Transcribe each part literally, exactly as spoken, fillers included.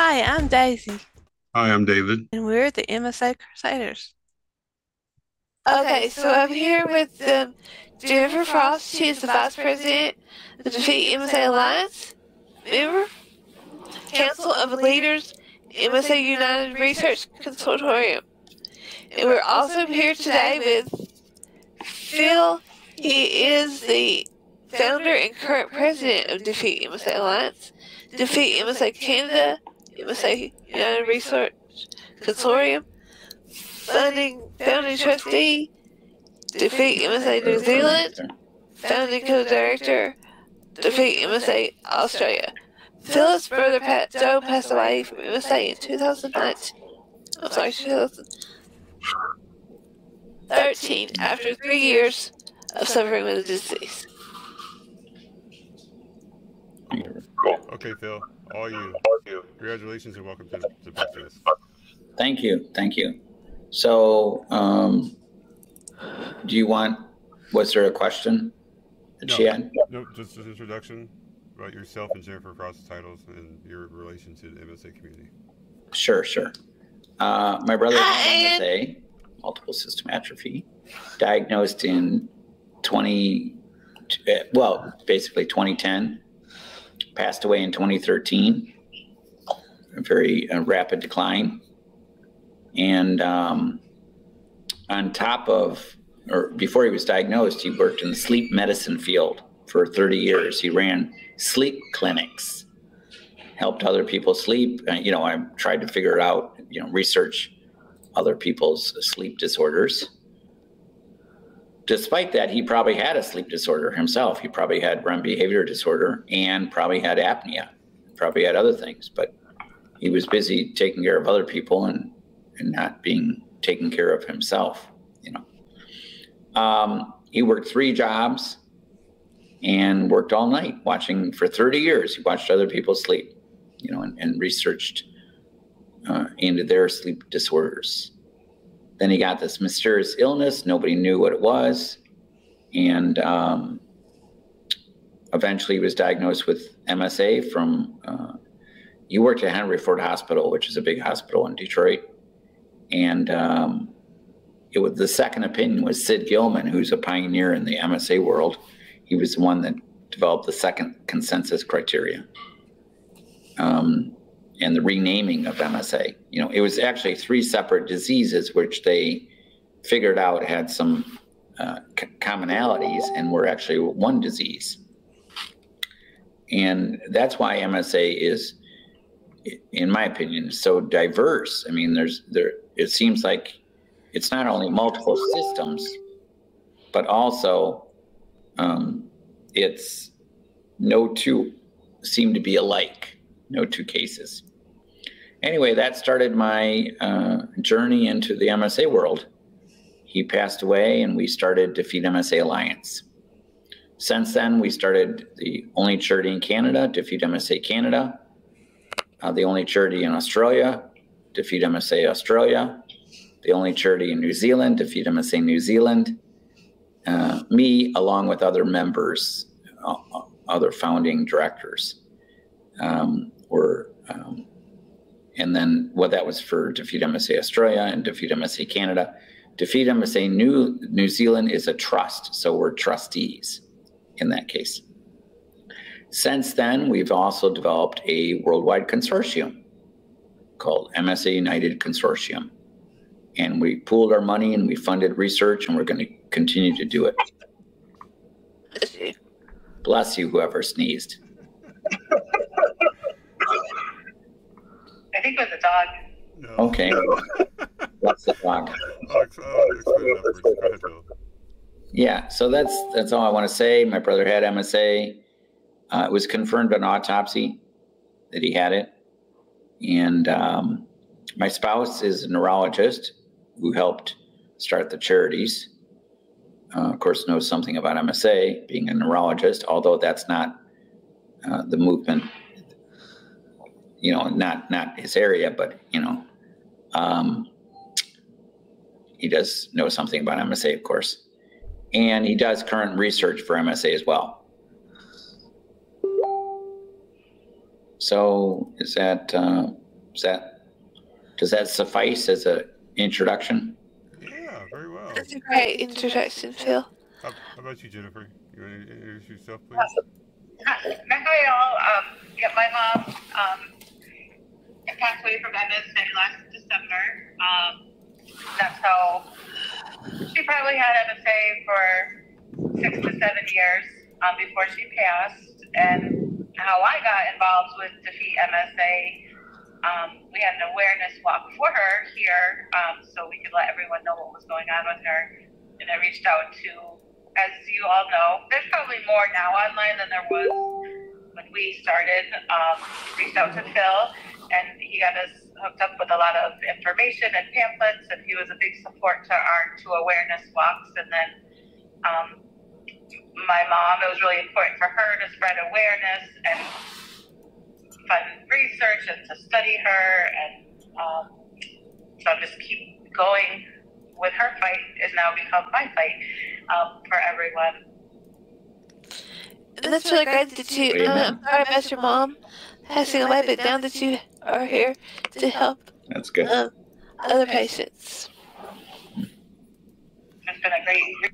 Hi, I'm Daisy, Hi, I'm David. and we're the M S A Crusaders. Okay, so I'm here with um, Jennifer Frost. She is the Vice President of the Defeat M S A Alliance, member, Council of Leaders, M S A United Research Consortium. And we're also here today with Phil. He is the founder and current president of Defeat M S A Alliance, Defeat M S A Canada, M S A United Research Consortium, funding founding trustee, Defeat M S A New Zealand, founding co-director, Defeat M S A Australia. Phil's brother Pat Joe passed away from M S A in two thousand nineteen. I'm sorry, two thousand thirteen, after three years of suffering with the disease. Okay, Phil, all you. Congratulations and welcome to the podcast. Thank you. Thank you. So, um, do you want, was there a question that no, she had? No, just an introduction about yourself and Jennifer Frost's titles and your relation to the M S A community. Sure, sure. Uh, my brother had M S A, multiple system atrophy, diagnosed in twenty, well, basically twenty ten, passed away in twenty thirteen, a very uh, rapid decline. And um, on top of, or before he was diagnosed, he worked in the sleep medicine field for thirty years. He ran sleep clinics, helped other people sleep. Uh, you know, I tried to figure out, you know, research other people's sleep disorders. Despite that, he probably had a sleep disorder himself. He probably had REM behavior disorder and probably had apnea, probably had other things, but he was busy taking care of other people and, and not being taken care of himself, you know. Um, he worked three jobs and worked all night watching for thirty years. He watched other people sleep, you know, and, and researched uh, into their sleep disorders. Then he got this mysterious illness. Nobody knew what it was. And um, eventually he was diagnosed with M S A from, uh, he worked at Henry Ford Hospital, which is a big hospital in Detroit. And um, it was, the second opinion was Sid Gilman, who's a pioneer in the M S A world. He was the one that developed the second consensus criteria. Um, and the renaming of M S A. You know, it was actually three separate diseases which they figured out had some uh, commonalities and were actually one disease. And that's why M S A is, in my opinion, so diverse. I mean, there's there. It seems like it's not only multiple systems, but also um, it's no two seem to be alike. No two cases. Anyway, that started my uh, journey into the M S A world. He passed away and we started Defeat M S A Alliance. Since then, we started the only charity in Canada, Defeat M S A Canada, uh, the only charity in Australia, Defeat M S A Australia, the only charity in New Zealand, Defeat M S A New Zealand, uh, me along with other members, uh, other founding directors. Um, were, um, and then what well, that was for Defeat M S A Australia and Defeat M S A Canada. Defeat M S A New, New Zealand is a trust, so we're trustees in that case. Since then, we've also developed a worldwide consortium called M S A United Consortium. And we pooled our money and we funded research and we're going to continue to do it. Bless you, whoever sneezed. I think it was a dog. No. Okay. What's the dog? I'll ex- I'll explain it afterwards. Go ahead, Phil. Yeah, so that's that's all I want to say. My brother had M S A. Uh, it was confirmed on autopsy that he had it. And um, my spouse is a neurologist who helped start the charities. Uh, of course, knows something about M S A, being a neurologist, although that's not uh, the movement, you know, not not his area, but, you know, um, he does know something about M S A, of course. And he does current research for M S A as well. So is that, uh, Does that, does that suffice as an introduction? Yeah, very well. That's a great introduction, Phil. How, how about you, Jennifer? You want to introduce yourself, please? Hi, hi all. Um, yeah, my mom um, passed away from M S A last December. Um, that's how she probably had M S A for six to seven years um, before she passed. And how I got involved with Defeat M S A, um, we had an awareness walk for her here, um, so we could let everyone know what was going on with her. And I reached out to, as you all know, there's probably more now online than there was when we started. Um, reached out to Phil, and he got us hooked up with a lot of information and pamphlets, and he was a big support to our two awareness walks. And then um, my mom, it was really important for her to spread awareness and fund research and to study her. And um, so I'll just keep going with her fight. It's now become my fight um, for everyone. And that's really great that you, um, I'm sorry about your mom passing away, but now that you are here to help That's good. um, other patients. It's been a great.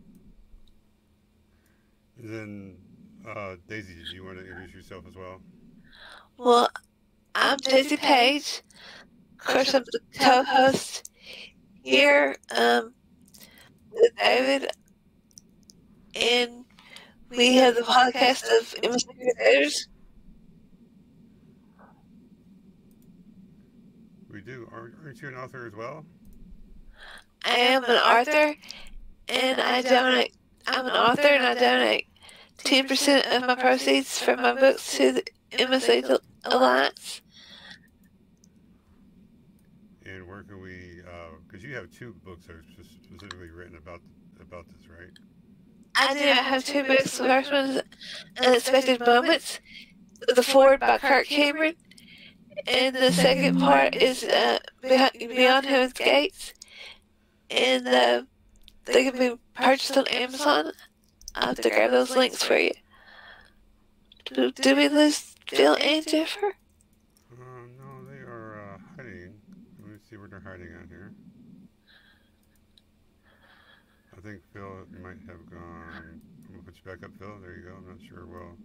And then, uh, Daisy, did you want to introduce yourself as well? Well, I'm Daisy Page. Of course, I'm the co-host here um, with David, and we have the podcast of M S A Crusaders. We do. Aren't, aren't you an author as well? I am an author, and I donate. I'm an author, and I donate ten percent of my proceeds from my books to the M S A Alliance. And where can we, because uh, you have two books that are specifically written about about this, right? I do. I have two books. The first one is Unexpected Moments, The Ford by Kirk Cameron. And the second part is uh, Beyond Heaven's Gates. And uh, they can be purchased on Amazon. I'll have to grab those links for you. Do, do we lose Phil and Jennifer? Uh, no, they are uh, hiding. Let me see where they're hiding out here. I think Phil might have gone. I'm going to put you back up, Phil. There you go. I'm not sure. Well,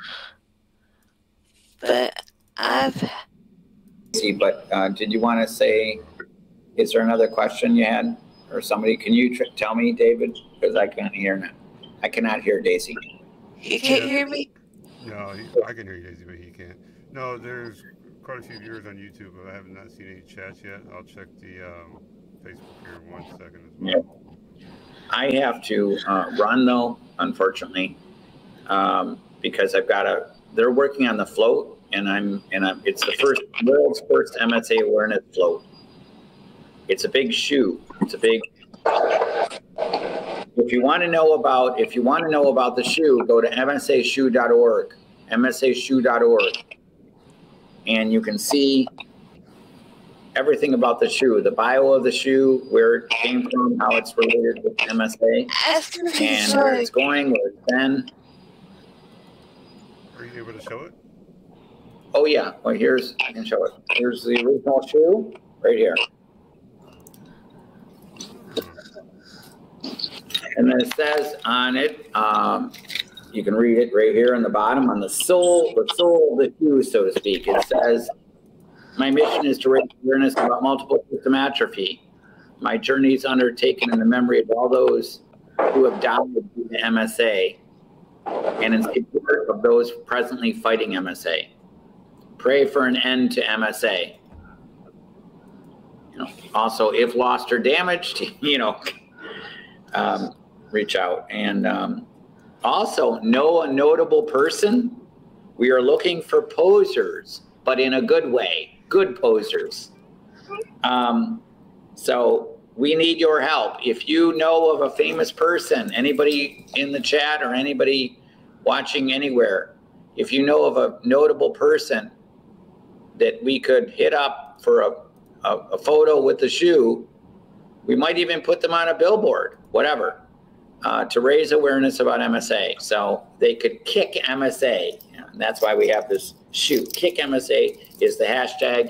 but I've. See, but uh, did you want to say, is there another question you had? Or somebody, can you tr tell me, David? Because I can't hear now. I cannot hear Daisy. You can't hear me? no, he, I can hear you, Daisy, but he can't. No, there's quite a few viewers on YouTube, but I have not seen any chats yet. I'll check the um, Facebook here in one second as well. Yeah. I have to uh, run though, unfortunately, um, because I've got a. They're working on the float, and I'm and I'm. It's the first world's first M S A awareness float. It's a big shoe. It's a big. If you want to know about if you want to know about the shoe, go to M S A shoe dot org, M S A shoe dot org, and you can see everything about the shoe, the bio of the shoe, where it came from, how it's related with M S A, and where it's going, where it's been. Are you able to show it? Oh yeah, well here's, I can show it. Here's the original shoe, right here. And then it says on it, um, you can read it right here on the bottom, on the sole, the sole of the shoe, so to speak. It says, my mission is to raise awareness about multiple system atrophy. My journey is undertaken in the memory of all those who have died due to M S A and in support of those presently fighting M S A. Pray for an end to M S A. You know, also, if lost or damaged, you know, um, reach out. And um, also, know a notable person. We are looking for posers, but in a good way, good posers. Um, so we need your help. If you know of a famous person, anybody in the chat or anybody watching anywhere, if you know of a notable person that we could hit up for a, a, a photo with the shoe, we might even put them on a billboard, whatever, uh, to raise awareness about M S A. So they could kick M S A. And that's why we have this shoe. Kick M S A is the hashtag.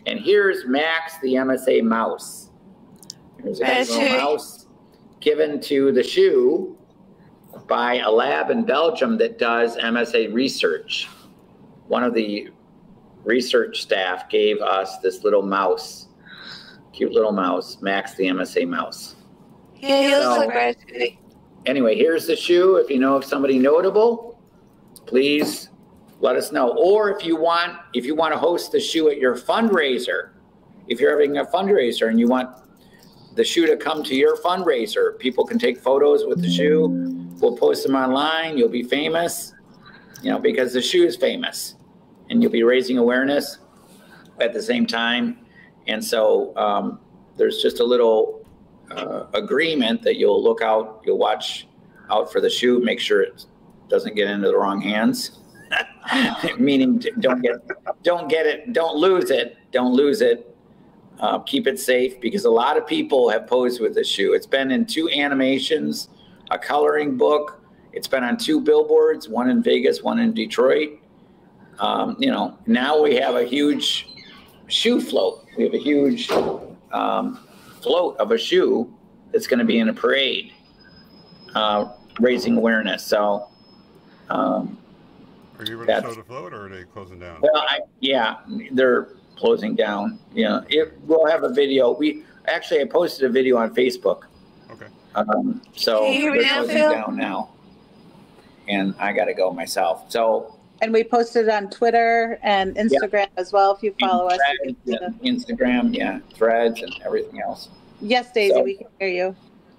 And here's Max, the M S A mouse. Here's a That's little it. mouse given to the shoe by a lab in Belgium that does M S A research. One of the research staff gave us this little mouse, cute little mouse, Max the M S A mouse. Yeah, he looks So- like Ratatouille. Anyway, here's the shoe. If you know of somebody notable, please let us know. Or if you want, if you want to host the shoe at your fundraiser, if you're having a fundraiser and you want the shoe to come to your fundraiser, people can take photos with the shoe. We'll post them online. You'll be famous, you know, because the shoe is famous, and you'll be raising awareness at the same time. And so um, there's just a little uh, agreement that you'll look out, you'll watch out for the shoe, make sure it doesn't get into the wrong hands. Meaning, don't get, don't get it, don't lose it, don't lose it. Uh, keep it safe, because a lot of people have posed with this shoe. It's been in two animations, a coloring book. It's been on two billboards, one in Vegas, one in Detroit. Um, you know, now we have a huge shoe float. We have a huge um, float of a shoe that's going to be in a parade, uh, raising awareness. So, um, Are you able to That's- show the float, or are they closing down? well, I, yeah, they're closing down. You know, it, we'll have a video. We actually, I posted a video on Facebook. Okay. Um, so Can you hear me they're now, closing Phil? down now, and I got to go myself. So And we posted it on Twitter and Instagram as well. If you follow us, you can see Threads, the- Instagram, yeah, Threads, and everything else. yes, Daisy, So- we can hear you.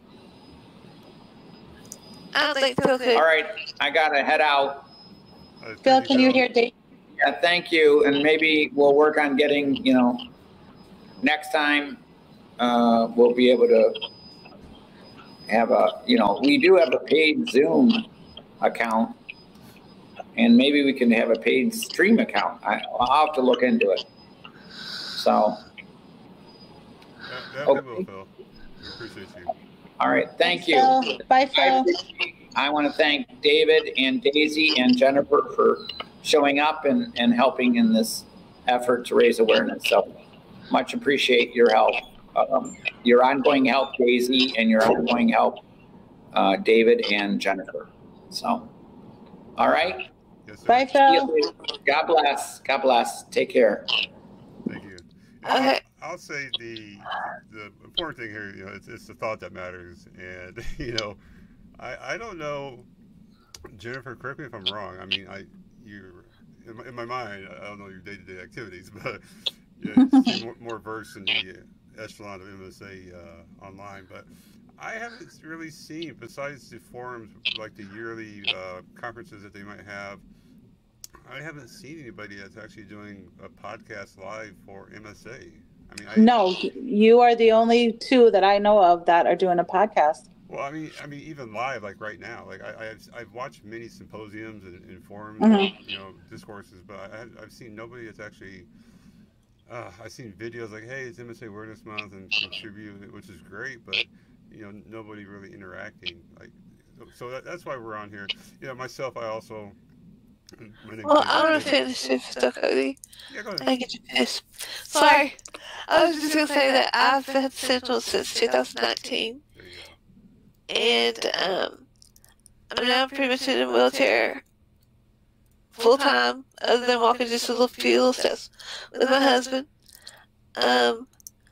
I don't think Phil could. All right, I gotta head out. Uh, Phil, thank can you Phil. hear Daisy? Yeah, thank you, and maybe we'll work on getting, you know, next time, uh, we'll be able to have a, you know, we do have a paid Zoom account, and maybe we can have a paid stream account. I, I'll have to look into it. So, That, that Okay. we will, Phil. We appreciate you. all right, thank you. Phil. Bye, I Phil. appreciate- I want to thank David and Daisy and Jennifer for showing up and, and helping in this effort to raise awareness. So much appreciate your help, um, your ongoing help, Daisy, and your ongoing help, uh, David and Jennifer. So, all right. Yes, sir. Bye, See you Phil. later. God bless. God bless. Take care. Thank you. And Okay. I'll, I'll say the the important thing here, you know, it's, it's the thought that matters. And you know, I I don't know, Jennifer. Correct me if I'm wrong. I mean, I you in my, in my mind, I don't know your day to day activities, but you know, you seem more, more versed in the echelon of M S A uh, online. But I haven't really seen, besides the forums, like the yearly uh, conferences that they might have. I haven't seen anybody that's actually doing a podcast live for M S A. I mean, I, No, you are the only two that I know of that are doing a podcast. Well, I mean, I mean, even live, like right now, like I, I've I've watched many symposiums and, and forums, Mhm. you know, discourses, but I, I've seen nobody that's actually. Uh, I've seen videos like, "Hey, it's M S A Awareness Month," and contribute, which is great, but you know, nobody really interacting. Like, so that, that's why we're on here. You know, myself, I also. My name Well, is I want David. to finish if it's okay, Cody. Yeah, go ahead. I get you pissed. Sorry. I was just going to say that I've been Central since two thousand nineteen. There you go. And um, I'm now pretty much in the wheelchair full time, other than walking just a little few little steps with my husband. Um,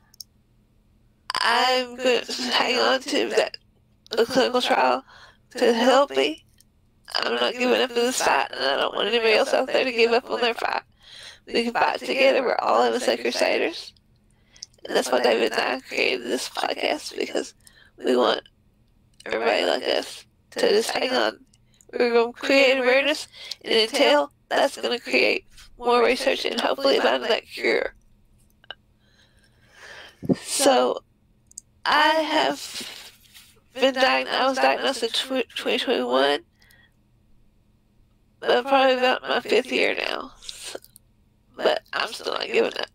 I'm going to hang on to that the clinical trial to help me. I'm not giving up in this fight, and I don't want anybody else out there to give up on their fight. We can fight together. We're all M S A Crusaders. And that's why David and I created this podcast, because we want everybody like us to just hang on. We're going to create awareness, and until that's going to create more research and hopefully find that cure. So, I have been diagnosed, I was diagnosed in twenty twenty-one, but I'm probably about my fifth year now. But I'm still not giving up.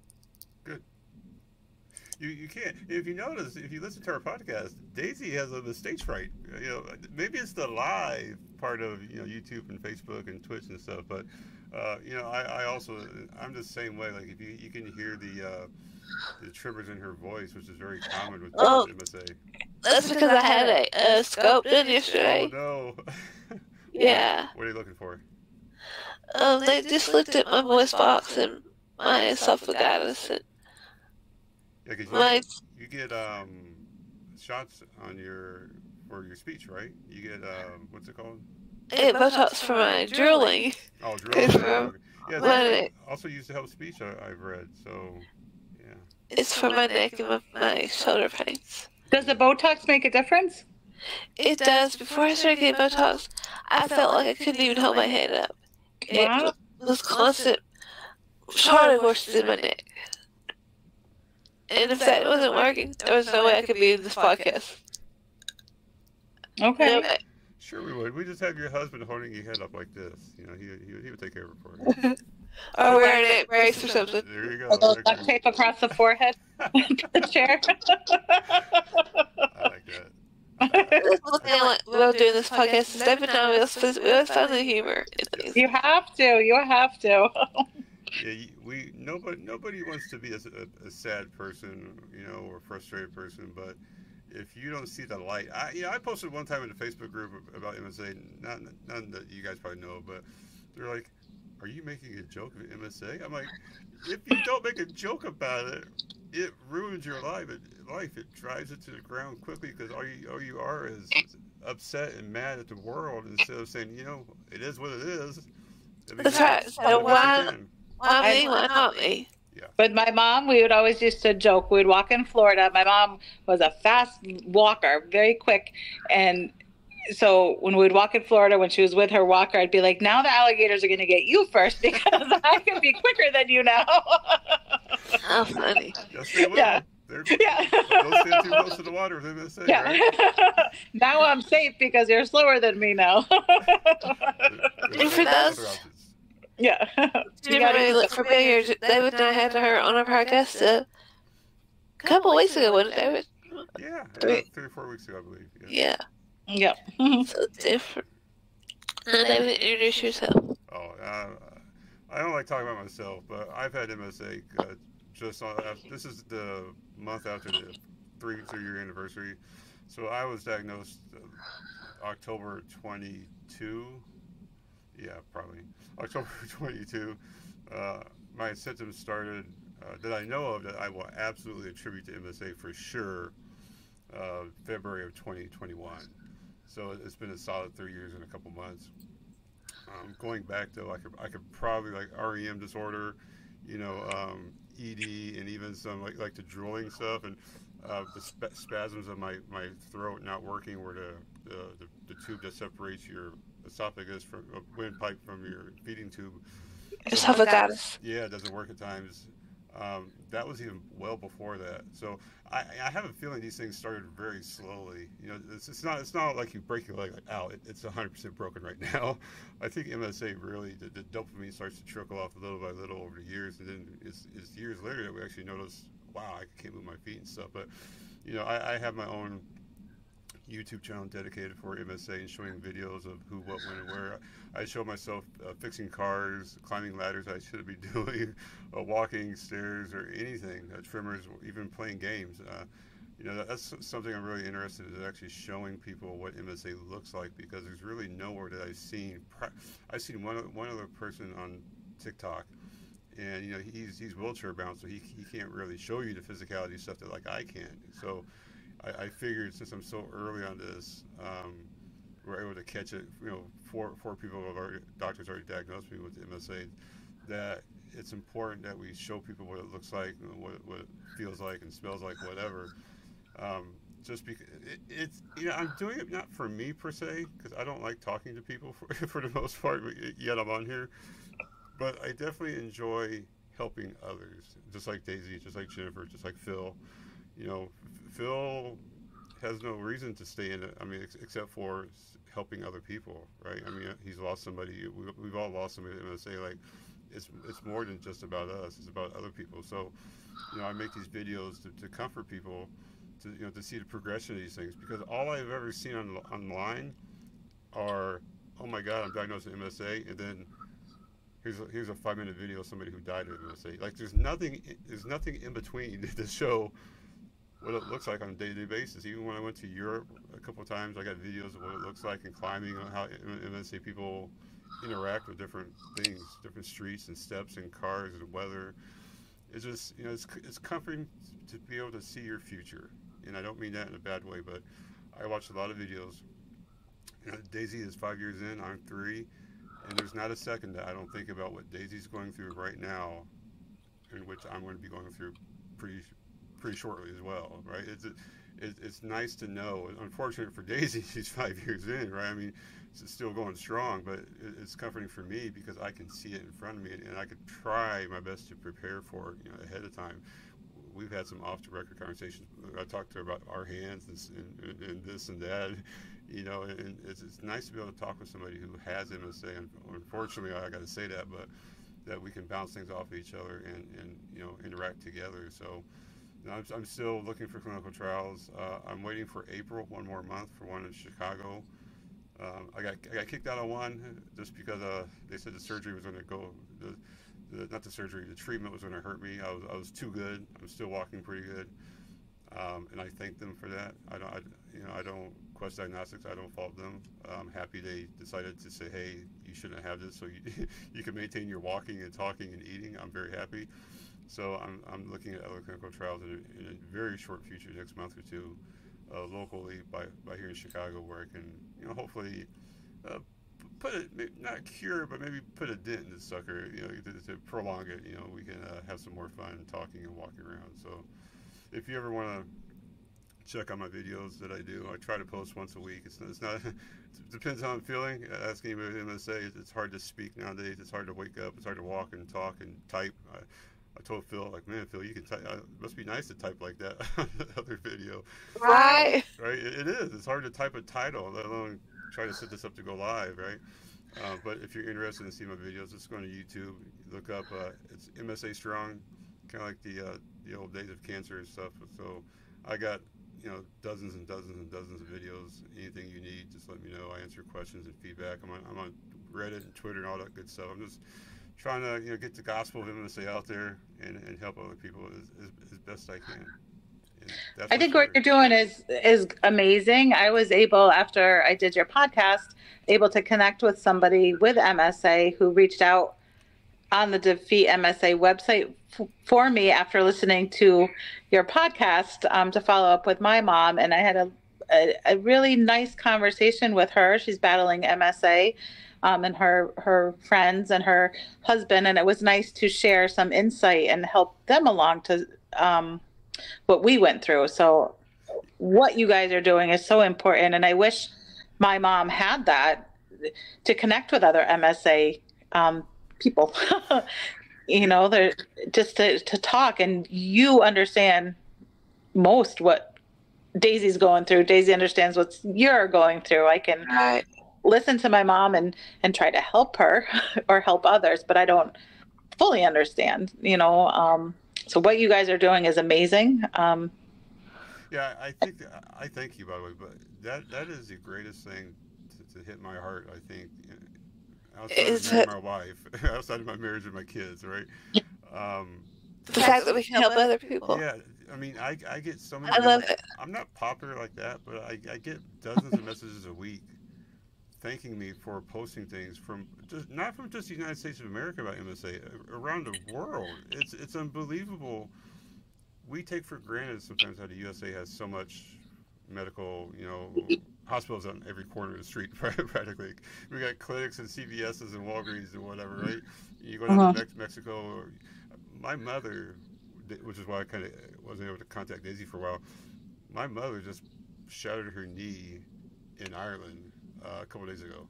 You, you can't. If you notice, if you listen to our podcast, Daisy has a, the stage fright. You know, maybe it's the live part of you know YouTube and Facebook and Twitch and stuff, but uh, you know, I, I also I'm the same way. Like if you you can hear the uh, the tremors in her voice, which is very common with people Oh, with M S A. that's because I had a, a scope done Oh yesterday. no! Yeah. What are you looking for? Um, they just looked at my voice box and my esophagus and Yeah, because my. you, you get um shots on your for your speech, right? You get um what's it called? I get Botox for my drooling. Oh, It's drilling. for Yeah, my that's neck. also used to help speech. I, I've read. So, yeah. It's for my neck and my, my shoulder pains. Does the Botox make a difference? It does. Before I started getting Botox, I felt like I couldn't even hold my head up. It Wow. was constant charting horses in my neck. And if that wasn't working, there was no way I could be in this podcast. No Okay. way. Sure, we would. We just have your husband holding your head up like this. You know, he he, he would take care of it for you. Or wear a neck brace or something. There you go. A little There duct you tape across the forehead. The chair. I like that. That's one thing I like about doing this podcast is David and I, we always we always find the humor in things. You have to. You have to. Yeah, you- we nobody nobody wants to be a, a, a sad person, you know, or a frustrated person. But if you don't see the light, I you know, I posted one time in the Facebook group about M S A. Not none that you guys probably know, but they're like, "Are you making a joke of M S A?" I'm like, if you don't make a joke about it, it ruins your life. It, life it drives it to the ground quickly because all you all you are is upset and mad at the world instead of saying, you know, it is what it is. I mean, That's right. do So the best you why- can. Why me? Why not me? With my mom, we would always used to joke. We'd walk in Florida. My mom was a fast walker, very quick. And so when we'd walk in Florida, when she was with her walker, I'd be like, now the alligators are going to get you first because I can be quicker than you now. How funny. Yes, they will. Yeah. They're, Yeah. Don't stand too close to the water, they're going to say, Yeah. right? Now I'm safe because you're slower than me now. And for those- Yeah. You remember look for billiards? David and I had her on our podcast uh, a couple of weeks ago, wasn't it, David? Yeah, uh, Three- three or four weeks ago, I believe. Yeah. Yeah. Yep. So it's different. Now, David, introduce yourself. Oh, uh, I don't like talking about myself, but I've had M S A uh, just on. Uh, this is the month after the three three year anniversary. So I was diagnosed uh, October twenty-two. Yeah, probably October twenty-two. Uh, my symptoms started uh, that I know of that I will absolutely attribute to M S A for sure. Uh, February of twenty twenty-one. So it's been a solid three years and a couple months. Um, going back though, I could I could probably like R E M disorder, you know, um, E D, and even some like like the drooling stuff and uh, the sp- spasms of my, my throat not working, where the, the the the tube that separates your esophagus from a windpipe from your feeding tube. Esophagus. Yeah, it doesn't work at times. Um, that was even well before that. So I, I have a feeling these things started very slowly. You know, it's, it's not it's not like you break your leg like, ow, it, it's one hundred percent broken right now. I think M S A really, the, the dopamine starts to trickle off little by little over the years. And then it's, it's years later that we actually notice, wow, I can't move my feet and stuff. But, you know, I, I have my own YouTube channel dedicated for M S A and showing videos of who, what, when, and where. I show myself uh, fixing cars, climbing ladders I shouldn't be doing, uh, walking stairs or anything, uh, trimmers, even playing games. Uh, you know, that's something I'm really interested in, is actually showing people what M S A looks like, because there's really nowhere that I've seen. I've seen one one other person on TikTok, and you know he's he's wheelchair bound, so he he can't really show you the physicality stuff that like I can. So I, I figured, since I'm so early on this, um, we're able to catch it. You know, four four people have already, doctors already diagnosed me with M S A. That it's important that we show people what it looks like, what what it feels like, and smells like, whatever. Um, just because it, it's, you know, I'm doing it not for me per se, because I don't like talking to people for for the most part. Yet I'm on here, but I definitely enjoy helping others, just like Daisy, just like Jennifer, just like Phil. You know, Phil has no reason to stay in it. I mean, ex- except for helping other people, right? I mean, he's lost somebody. We, we've all lost somebody. I'm gonna say, like, it's it's more than just about us. It's about other people. So, you know, I make these videos to, to comfort people, to you know, to see the progression of these things. Because all I've ever seen on online are, oh my God, I'm diagnosed with M S A, and then, here's a, here's a five minute video of somebody who died of M S A. Like there's nothing there's nothing in between to show what it looks like on a day-to-day basis. Even when I went to Europe a couple of times, I got videos of what it looks like in climbing, how M S A people interact with different things, different streets and steps and cars and weather. It's just, you know, it's, it's comforting to be able to see your future. And I don't mean that in a bad way, but I watched a lot of videos. You know, Daisy is five years in, I'm three, and there's not a second that I don't think about what Daisy's going through right now, in which I'm going to be going through pretty pretty shortly as well, right? It's it, it's nice to know. Unfortunate for Daisy, she's five years in, right? I mean, it's still going strong, but it's comforting for me because I can see it in front of me, and I could try my best to prepare for it, you know, ahead of time. We've had some off-the-record conversations. I talked to her about our hands and, and, and this and that, you know, and it's, it's nice to be able to talk with somebody who has M S A. And unfortunately, I got to say that, but that we can bounce things off of each other and, and you know, interact together. So you know, I'm, I'm still looking for clinical trials. Uh, I'm waiting for April, one more month, for one in Chicago. Um, I got I got kicked out of one just because uh, they said the surgery was going to go, the, the, not the surgery, the treatment was going to hurt me. I was I was too good. I'm still walking pretty good, um, and I thank them for that. I don't, I, you know, I don't Quest Diagnostics. I don't fault them. I'm happy they decided to say, hey, you shouldn't have this, so you you can maintain your walking and talking and eating. I'm very happy. So I'm I'm looking at other clinical trials in a, in a very short future, next month or two. Uh, locally by, by here in Chicago, where I can, you know, hopefully uh, put it, not cure, but maybe put a dent in the sucker, you know, to, to prolong it. You know, we can uh, have some more fun talking and walking around. So if you ever want to check out my videos that I do, I try to post once a week. It's, it's not, it depends how I'm feeling. Asking about M S A, it's hard to speak nowadays. It's hard to wake up. It's hard to walk and talk and type. I, I told Phil, like, man, Phil, you can type. Uh, it must be nice to type like that on the other video. Right. Right? It, it is. It's hard to type a title, let alone try to set this up to go live, right? Uh, but if you're interested in seeing my videos, just go to YouTube, look up, uh, it's M S A Strong, kind of like the uh, the old days of cancer and stuff. So I got, you know, dozens and dozens and dozens of videos. Anything you need, just let me know. I answer questions and feedback. I'm on, I'm on Reddit and Twitter and all that good stuff. I'm just trying to, you know, get the gospel of M S A out there and, and help other people as, as, as best I can. That's I think what you're doing is is amazing. I was able, after I did your podcast, able to connect with somebody with M S A who reached out on the Defeat M S A website f- for me after listening to your podcast um, to follow up with my mom. And I had a, a, a really nice conversation with her. She's battling M S A. Um, and her her friends and her husband, and it was nice to share some insight and help them along to um, what we went through. So what you guys are doing is so important, and I wish my mom had that to connect with other M S A um, people. You know, they're just to, to talk, and you understand most what Daisy's going through. Daisy understands what you're going through. I can Right. listen to my mom and and try to help her or help others, but I don't fully understand, you know. Um so what you guys are doing is amazing. um Yeah, I think that, I thank you, by the way, but that that is the greatest thing to, to hit my heart, I think, outside Is of marrying it- my wife, outside of my marriage with my kids, right? Um, The fact that we can help other people. yeah, I mean, I, I get so many. I love it. I'm not popular like that, but I, I get dozens of messages a week thanking me for posting things from just not from just the United States of America about M S A, around the world. It's it's unbelievable. We take for granted sometimes how the U S A has so much medical, you know, hospitals on every corner of the street practically. We got clinics and C V S's and Walgreens and whatever, right? You go down Uh-huh. to Mex- Mexico. Or, my mother, which is why I kind of wasn't able to contact Daisy for a while. My mother just shattered her knee in Ireland uh, a couple days ago.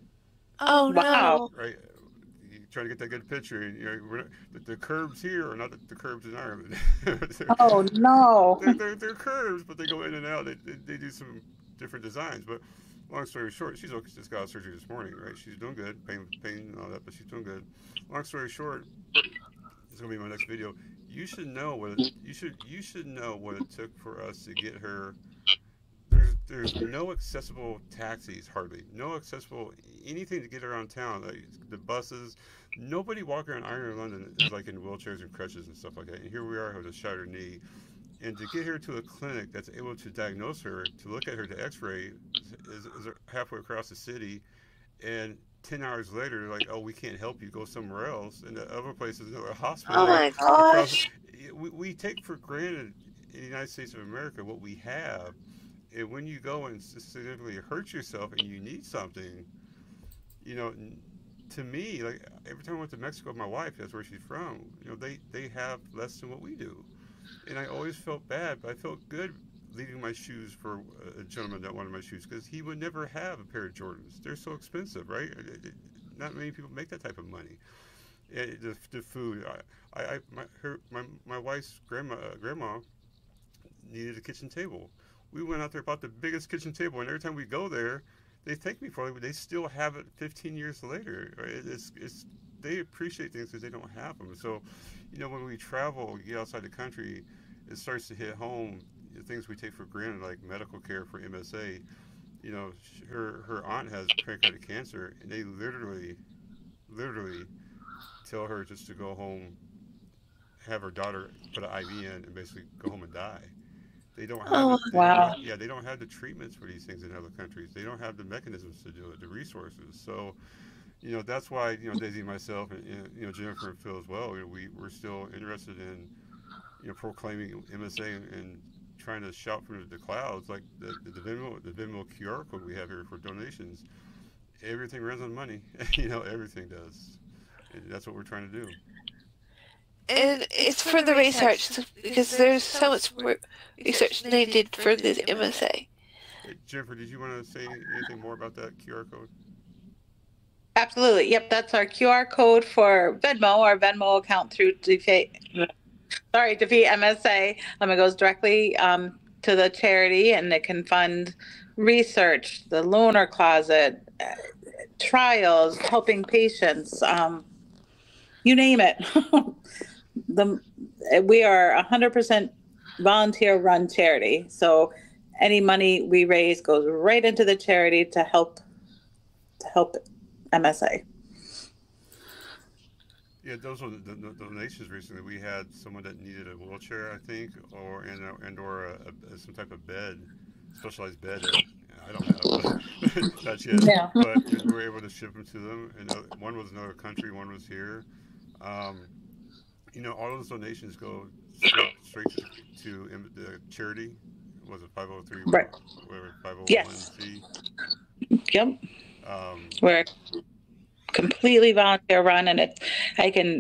Oh Wow. no. Right? You trying to get that good picture, and you know, we're not, the, the curbs here are not the, the curbs in Ireland. they're, Oh no. they're, they're, they're curves, but they go in and out. They, they, they do some different designs. But long story short, she's just got surgery this morning, right? She's doing good, pain, pain and all that, but she's doing good. Long story short, it's gonna be my next video. You should know what it, you should you should know what it took for us to get her. There's there's no accessible taxis hardly, no accessible anything to get around town. Like the buses, nobody walking around Iron London is like in wheelchairs and crutches and stuff like that. And here we are with a shattered knee, and to get her to a clinic that's able to diagnose her, to look at her to X-ray, is, is halfway across the city, and ten hours later, like, oh, we can't help you. Go somewhere else. And the other place is another hospital. Oh my across. gosh. We, we take for granted in the United States of America what we have. And when you go and significantly hurt yourself and you need something, you know, to me, like every time I went to Mexico with my wife, that's where she's from, you know, they, they have less than what we do. And I always felt bad, but I felt good leaving my shoes for a gentleman that wanted my shoes because he would never have a pair of Jordans. They're so expensive, right? Not many people make that type of money. And the, the food, I, I, my, her, my, my wife's grandma, uh, grandma needed a kitchen table. We went out there, bought the biggest kitchen table, and every time we go there, they thank me for it, but they still have it fifteen years later. Right? It's, it's, they appreciate things because they don't have them. So, you know, when we travel, get outside the country, it starts to hit home. The things we take for granted, like medical care for M S A. You know, her her aunt has pancreatic cancer, and they literally, literally tell her just to go home, have her daughter put an I V in, and basically go home and die. They don't have Oh, the, they wow. don't, yeah, they don't have the treatments for these things in other countries. They don't have the mechanisms to do it, the resources. So, you know, that's why, you know, Daisy and myself, and, and you know, Jennifer and Phil as well, you know, we we're still interested in, you know, proclaiming M S A and, and trying to shout from the clouds, like the, the Venmo, the Venmo Q R code we have here for donations. Everything runs on money. You know, everything does. And that's what we're trying to do. And it's for the research because there's so much wor- research needed for this M S A. Hey, Jennifer, did you want to say anything more about that Q R code? Absolutely. Yep, that's our Q R code for Venmo, our Venmo account through Defeat. Sorry, Defeat M S A. Um, it goes directly um, to the charity, and it can fund research, the Lunar Closet, uh, trials, helping patients, um, you name it. the we are a hundred percent volunteer-run charity, so any money we raise goes right into the charity to help to help M S A. Yeah, those were the, the donations recently. We had someone that needed a wheelchair, I think, or and, and or a, a, some type of bed, specialized bed. That I don't have, not yet. Yeah. But we were able to ship them to them. And one was another country, one was here. Um, you know, all those donations go straight, straight to, to the charity. Was it five oh three? Right. Whatever, five oh one C. Yes. Yep. Um, We're completely volunteer run, and it's I can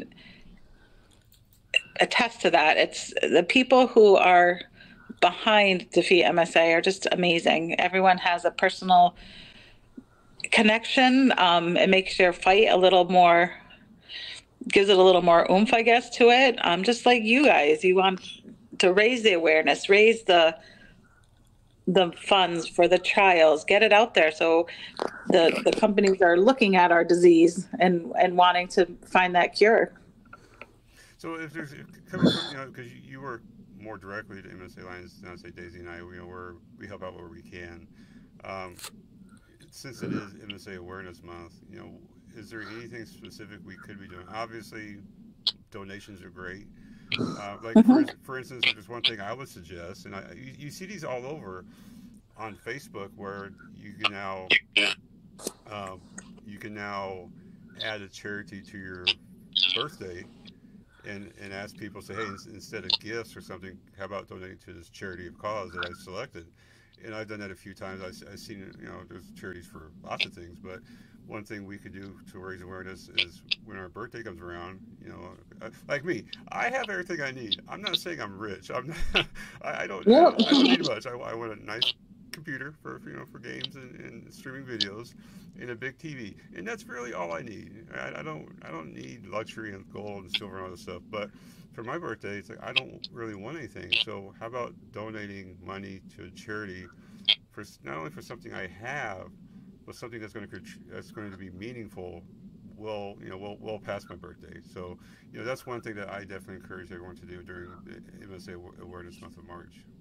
attest to that. It's the people who are behind Defeat M S A are just amazing. Everyone has a personal connection. Um, it makes your fight a little more, gives it a little more oomph, I guess, to it. Um, just like you guys, you want to raise the awareness, raise the the funds for the trials, get it out there so the the companies are looking at our disease and and wanting to find that cure. So if there's if coming from, you know, because you, you work more directly to M S A Alliance than I say Daisy and I, you know, we're we help out where we can. Um, since it is M S A Awareness Month, you know, is there anything specific we could be doing? Obviously, donations are great. Uh, like for, for instance, there's one thing I would suggest, and I, you, you see these all over on Facebook, where you can now um, you can now add a charity to your birthday, and and ask people, say, hey, instead of gifts or something, how about donating to this charity of cause that I selected? And I've done that a few times. I, I've seen, you know, there's charities for lots of things, but one thing we could do to raise awareness is when our birthday comes around, you know, like me, I have everything I need. I'm not saying I'm rich. I'm not, I, I don't. Yeah. I don't need much. I, I want a nice computer for, you know, for games and, and streaming videos, and a big T V, and that's really all I need. I, I don't. I don't need luxury and gold and silver and all this stuff. But for my birthday, it's like I don't really want anything. So how about donating money to a charity for not only for something I have, but something that's going to that's going to be meaningful, well, you know, well, well past my birthday. So, you know, that's one thing that I definitely encourage everyone to do during the M S A Awareness Month of March.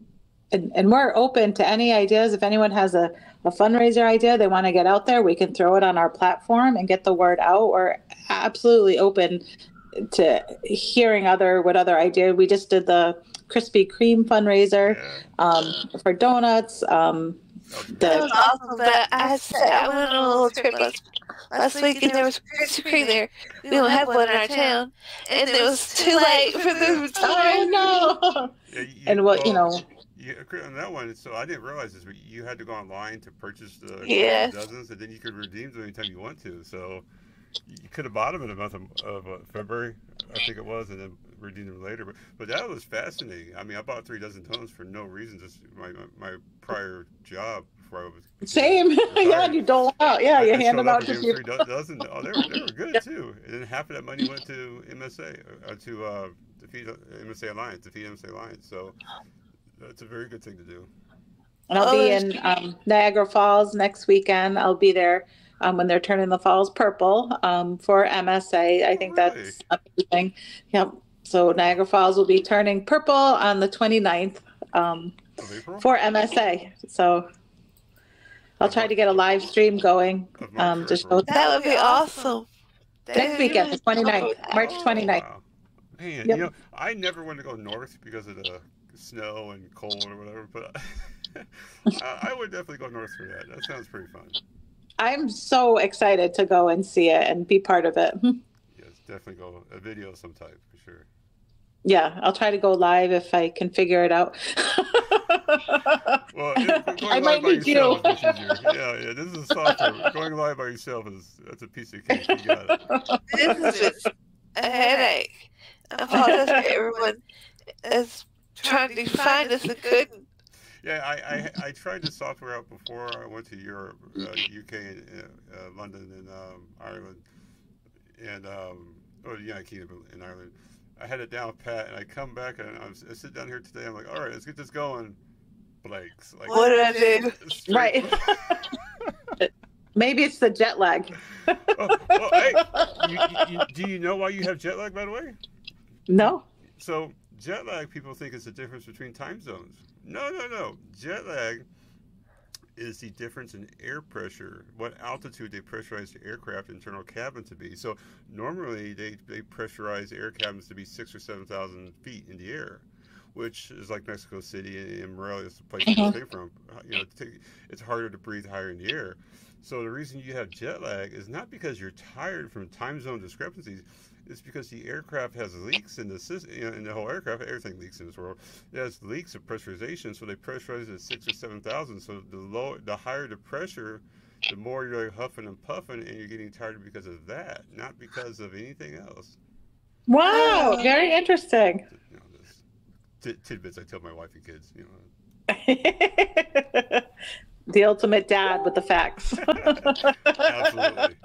and, and we're open to any ideas. If anyone has a, a fundraiser idea they want to get out there, we can throw it on our platform and get the word out. We're absolutely open to hearing other what other idea. We just did the Krispy Kreme fundraiser um, for donuts. Um, That was the, awesome. But I had to say, I went on a little trip last, last week, and there was Krispy Kreme there. We don't have one in our town, and it was too late for the I time. know. Yeah, you, And what you know. Yeah, on that one, so I didn't realize this, but you had to go online to purchase the Yes. dozens, and then you could redeem them anytime you want to. So you could have bought them in the month of, of uh, February, I think it was, and then redeem them later. But but that was fascinating. I mean, I bought three dozen donuts for no reason, just my my prior job before I was Same. Yeah, you dole out. Yeah, I, you I hand showed them up out and to gave you. three do- dozen. Oh, they were, they were good too. And then half of that money went to M S A, uh, to uh, to feed M S A Alliance, to feed M S A Alliance. So that's a very good thing to do. And I'll Oh, be there's- in um, Niagara Falls next weekend. I'll be there um, when they're turning the falls purple um, for M S A. I think Really? that's amazing. Yep. So Niagara Falls will be turning purple on the twenty-ninth um, Of April? for M S A. So I'll try to get a live stream going Of March um, or to April? show That would be awesome. next weekend, the twenty-ninth, March Oh, twenty-ninth. wow. Man, Yep. you know, I never want to go north because of the snow and cold or whatever, but I, I would definitely go north for that. That sounds pretty fun. I'm so excited to go and see it and be part of it. Yes, definitely go a video of some type for sure. Yeah, I'll try to go live if I can figure it out. Well, it, going I live might by need yourself you. is much easier. Yeah, yeah. This is software. Going live by yourself is that's a piece of cake. You got it. This is just a headache. I apologize for everyone that's trying to find us and couldn't. Yeah, I, I I tried the software out before I went to Europe, uh, U K, and, uh, London, and um, Ireland, and um, oh, the United Kingdom and Ireland. I had it down pat, and I come back and I, was, I sit down here today. I'm like, all right, let's get this going. Blanks. Like, What did I do? straight- Right. Maybe it's the jet lag. oh, well, hey, you, you, you, do you know why you have jet lag, by the way? No. So jet lag, people think it's the difference between time zones. No, no, no. Jet lag is the difference in air pressure, what altitude they pressurize the aircraft internal cabin to be. So normally they, they pressurize the air cabins to be six or seven thousand feet in the air, which is like Mexico City and Morelia, the place you came from. You know, it's harder to breathe higher in the air. So the reason you have jet lag is not because you're tired from time zone discrepancies. It's because the aircraft has leaks in the system, you know, in the whole aircraft. Everything leaks in this world. It has leaks of pressurization, so they pressurize it at six or seven thousand. So the low, the higher the pressure, the more you're like huffing and puffing, and you're getting tired because of that, not because of anything else. Wow. Very interesting. You know, this t- tidbits I tell my wife and kids. You know. The ultimate dad with the facts. Absolutely.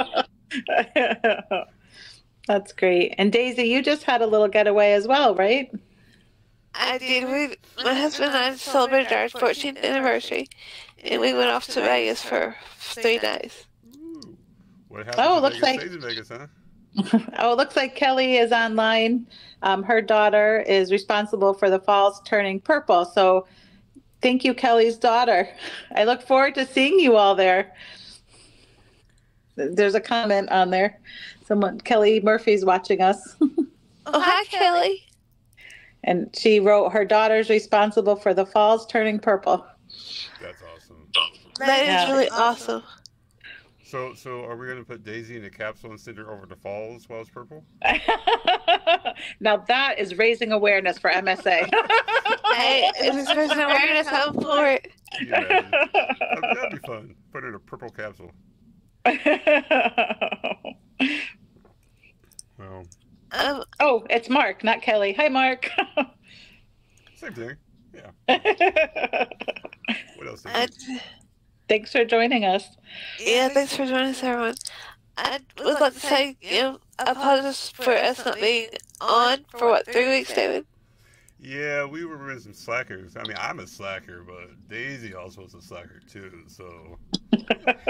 That's great. And Daisy, you just had a little getaway as well, right? I did. We, my husband and I celebrated our fourteenth anniversary, and we went off to Vegas for three days. Ooh. What happens Oh, in looks Vegas like- stays in Vegas, huh? Oh, it looks like Kelly is online. Um, her daughter is responsible for the falls turning purple. So thank you, Kelly's daughter. I look forward to seeing you all there. There's a comment on there. Someone, Kelly Murphy's watching us. Oh, hi, Kelly. And she wrote, her daughter's responsible for the falls turning purple. That's awesome. That is Yeah. really awesome. So, so are we going to put Daisy in a capsule and send her over to Falls while it's purple? Now that is raising awareness for M S A. Hey, if it's raising awareness, I'm for it. Can you imagine? That'd, that'd be fun. Put her in a purple capsule. Well, Um, Oh, it's Mark, not Kelly. Hi, Mark. same thing. Yeah. What else? I, Daisy? Thanks for joining us. yeah, thanks for joining us, everyone. I would like to say, you know, I apologize for us not being on for what, three weeks, David? Yeah, we were in some slackers. I mean, I'm a slacker, but Daisy also is a slacker too. So it,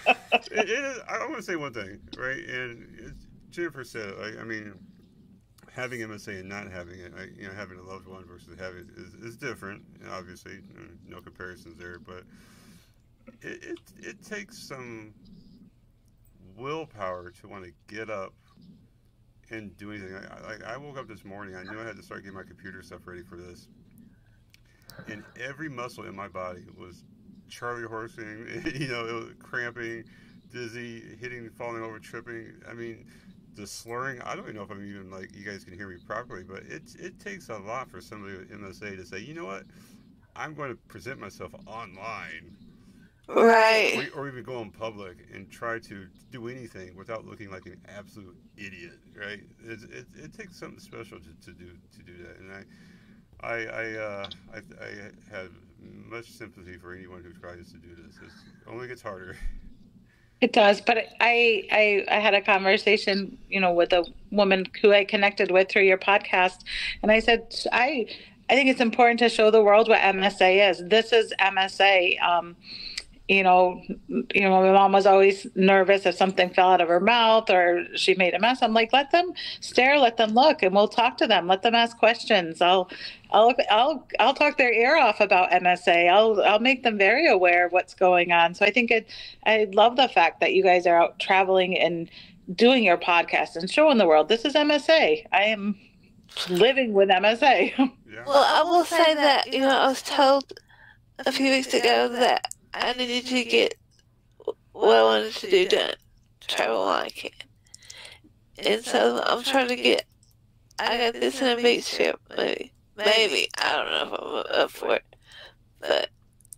it is. I want to say one thing, right? And it's, Jennifer said, like, I mean, having M S A and not having it, I, you know, having a loved one versus having it is, is different. Obviously, no comparisons there, but it, it it takes some willpower to want to get up and do anything. Like I, I woke up this morning, I knew I had to start getting my computer stuff ready for this, and every muscle in my body was Charlie horsing, you know, it was cramping, dizzy, hitting, falling over, tripping. I mean, the slurring. I don't even know if I'm even like you guys can hear me properly, but it it takes a lot for somebody with M S A to say, you know what, I'm going to present myself online. Right. Or, or even go in public and try to do anything without looking like an absolute idiot, right? It, it, it takes something special to, to do to do that, and I I I, uh, I I have much sympathy for anyone who tries to do this. It only gets harder. It does, but I, I I had a conversation, you know, with a woman who I connected with through your podcast, and I said I I think it's important to show the world what M S A is. This is M S A. Um, you know, you know, my mom was always nervous if something fell out of her mouth or she made a mess. I'm like, let them stare, let them look, and we'll talk to them. Let them ask questions. I'll, I'll, I'll, I'll talk their ear off about M S A. I'll, I'll make them very aware of what's going on. So I think it, I love the fact that you guys are out traveling and doing your podcast and showing the world this is M S A. I am living with M S A. Yeah. Well, I will say that, you know, I was told a few weeks ago that I needed to get what I wanted to do done, travel while I can. And so I'm trying to get, I got this in a beach trip, maybe. Maybe. I don't know if I'm up for it. But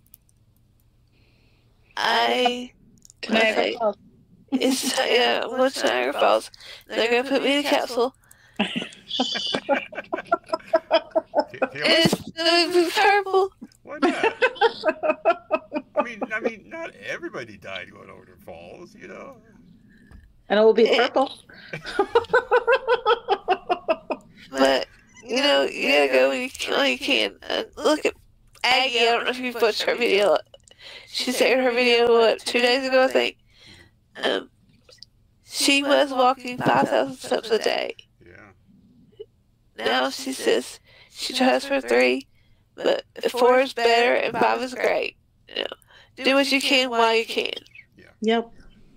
I, Niagara Falls. it's, yeah, I'm going to Niagara Falls. They're going to put me in a capsule. It's going to be purple. Why not? I mean, I mean, not everybody died going over the falls, you know. And it will be purple. But, you know, you gotta go when you can. When you can. Uh, look at Aggie. I don't know if you've watched her video. She shared her video, what, two days ago, I think. Um, she was walking five thousand steps a day. Yeah. Now she says she tries for three, but four is better and five is great. You know, do what you can while you can. Yep.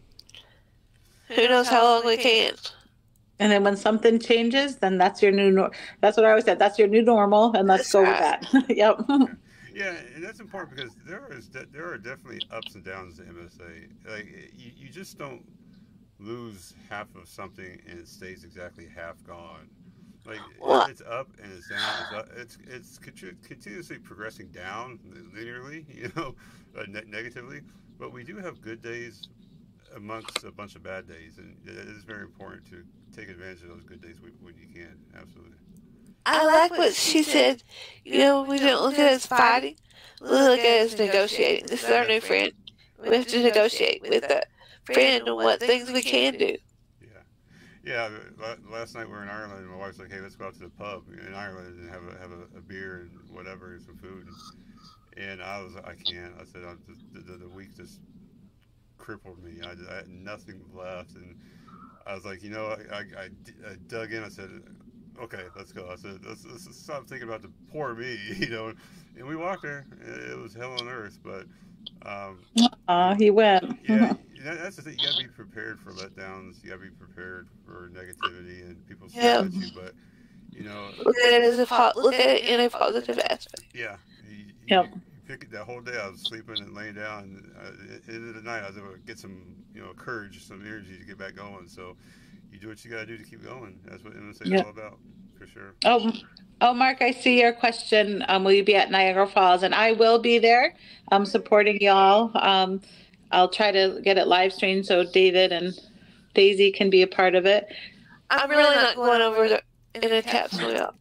Who knows how long we can? And then when something changes, then that's your new, nor- that's what I always said, that's your new normal, and let's That's go right. with that. Yep. Yeah, and that's important because there is de- there are definitely ups and downs to M S A. Like you, you just don't lose half of something and it stays exactly half gone. Like What? it's up and it's down. It's up, it's it's continu- continuously progressing down linearly, you know, uh, ne- negatively. But we do have good days amongst a bunch of bad days, and it is very important to take advantage of those good days when when you can. Absolutely. I like what she said. You know, we don't look at it as fighting. We look at it as negotiating. This is our new friend. We have to negotiate with a friend on what things we can do. Yeah, yeah. la- Last night we were in Ireland, and my wife's like, "Hey, let's go out to the pub in Ireland and have a have a, a beer and whatever, and some food." And I was, I can't. I said, I'm just, the, the, the week just crippled me. I, I had nothing left, and I was like, you know, I, I, I d- I dug in. I said, okay, let's go. I said, let's, let's stop thinking about the poor me, you know. And we walked there. It was hell on earth, but um, Uh, he went. yeah, that- that's the thing. You gotta be prepared for letdowns. You gotta be prepared for negativity and people snap Yeah. at you. But you know, Look at it as a po- look at it in a positive aspect. yeah. You, you, Yep. you pick it that whole day. I was sleeping and laying down. And, uh, at the end of the night, I was able to get some, you know, courage, some energy to get back going. So you do what you gotta do to keep going. That's what M S A is Yep. all about, for sure. Oh, oh, Mark, I see your question. Um, will you be at Niagara Falls? And I will be there. I'm supporting y'all. Um, I'll try to get it live streamed so David and Daisy can be a part of it. I'm really not going over the, in a capsule, y'all.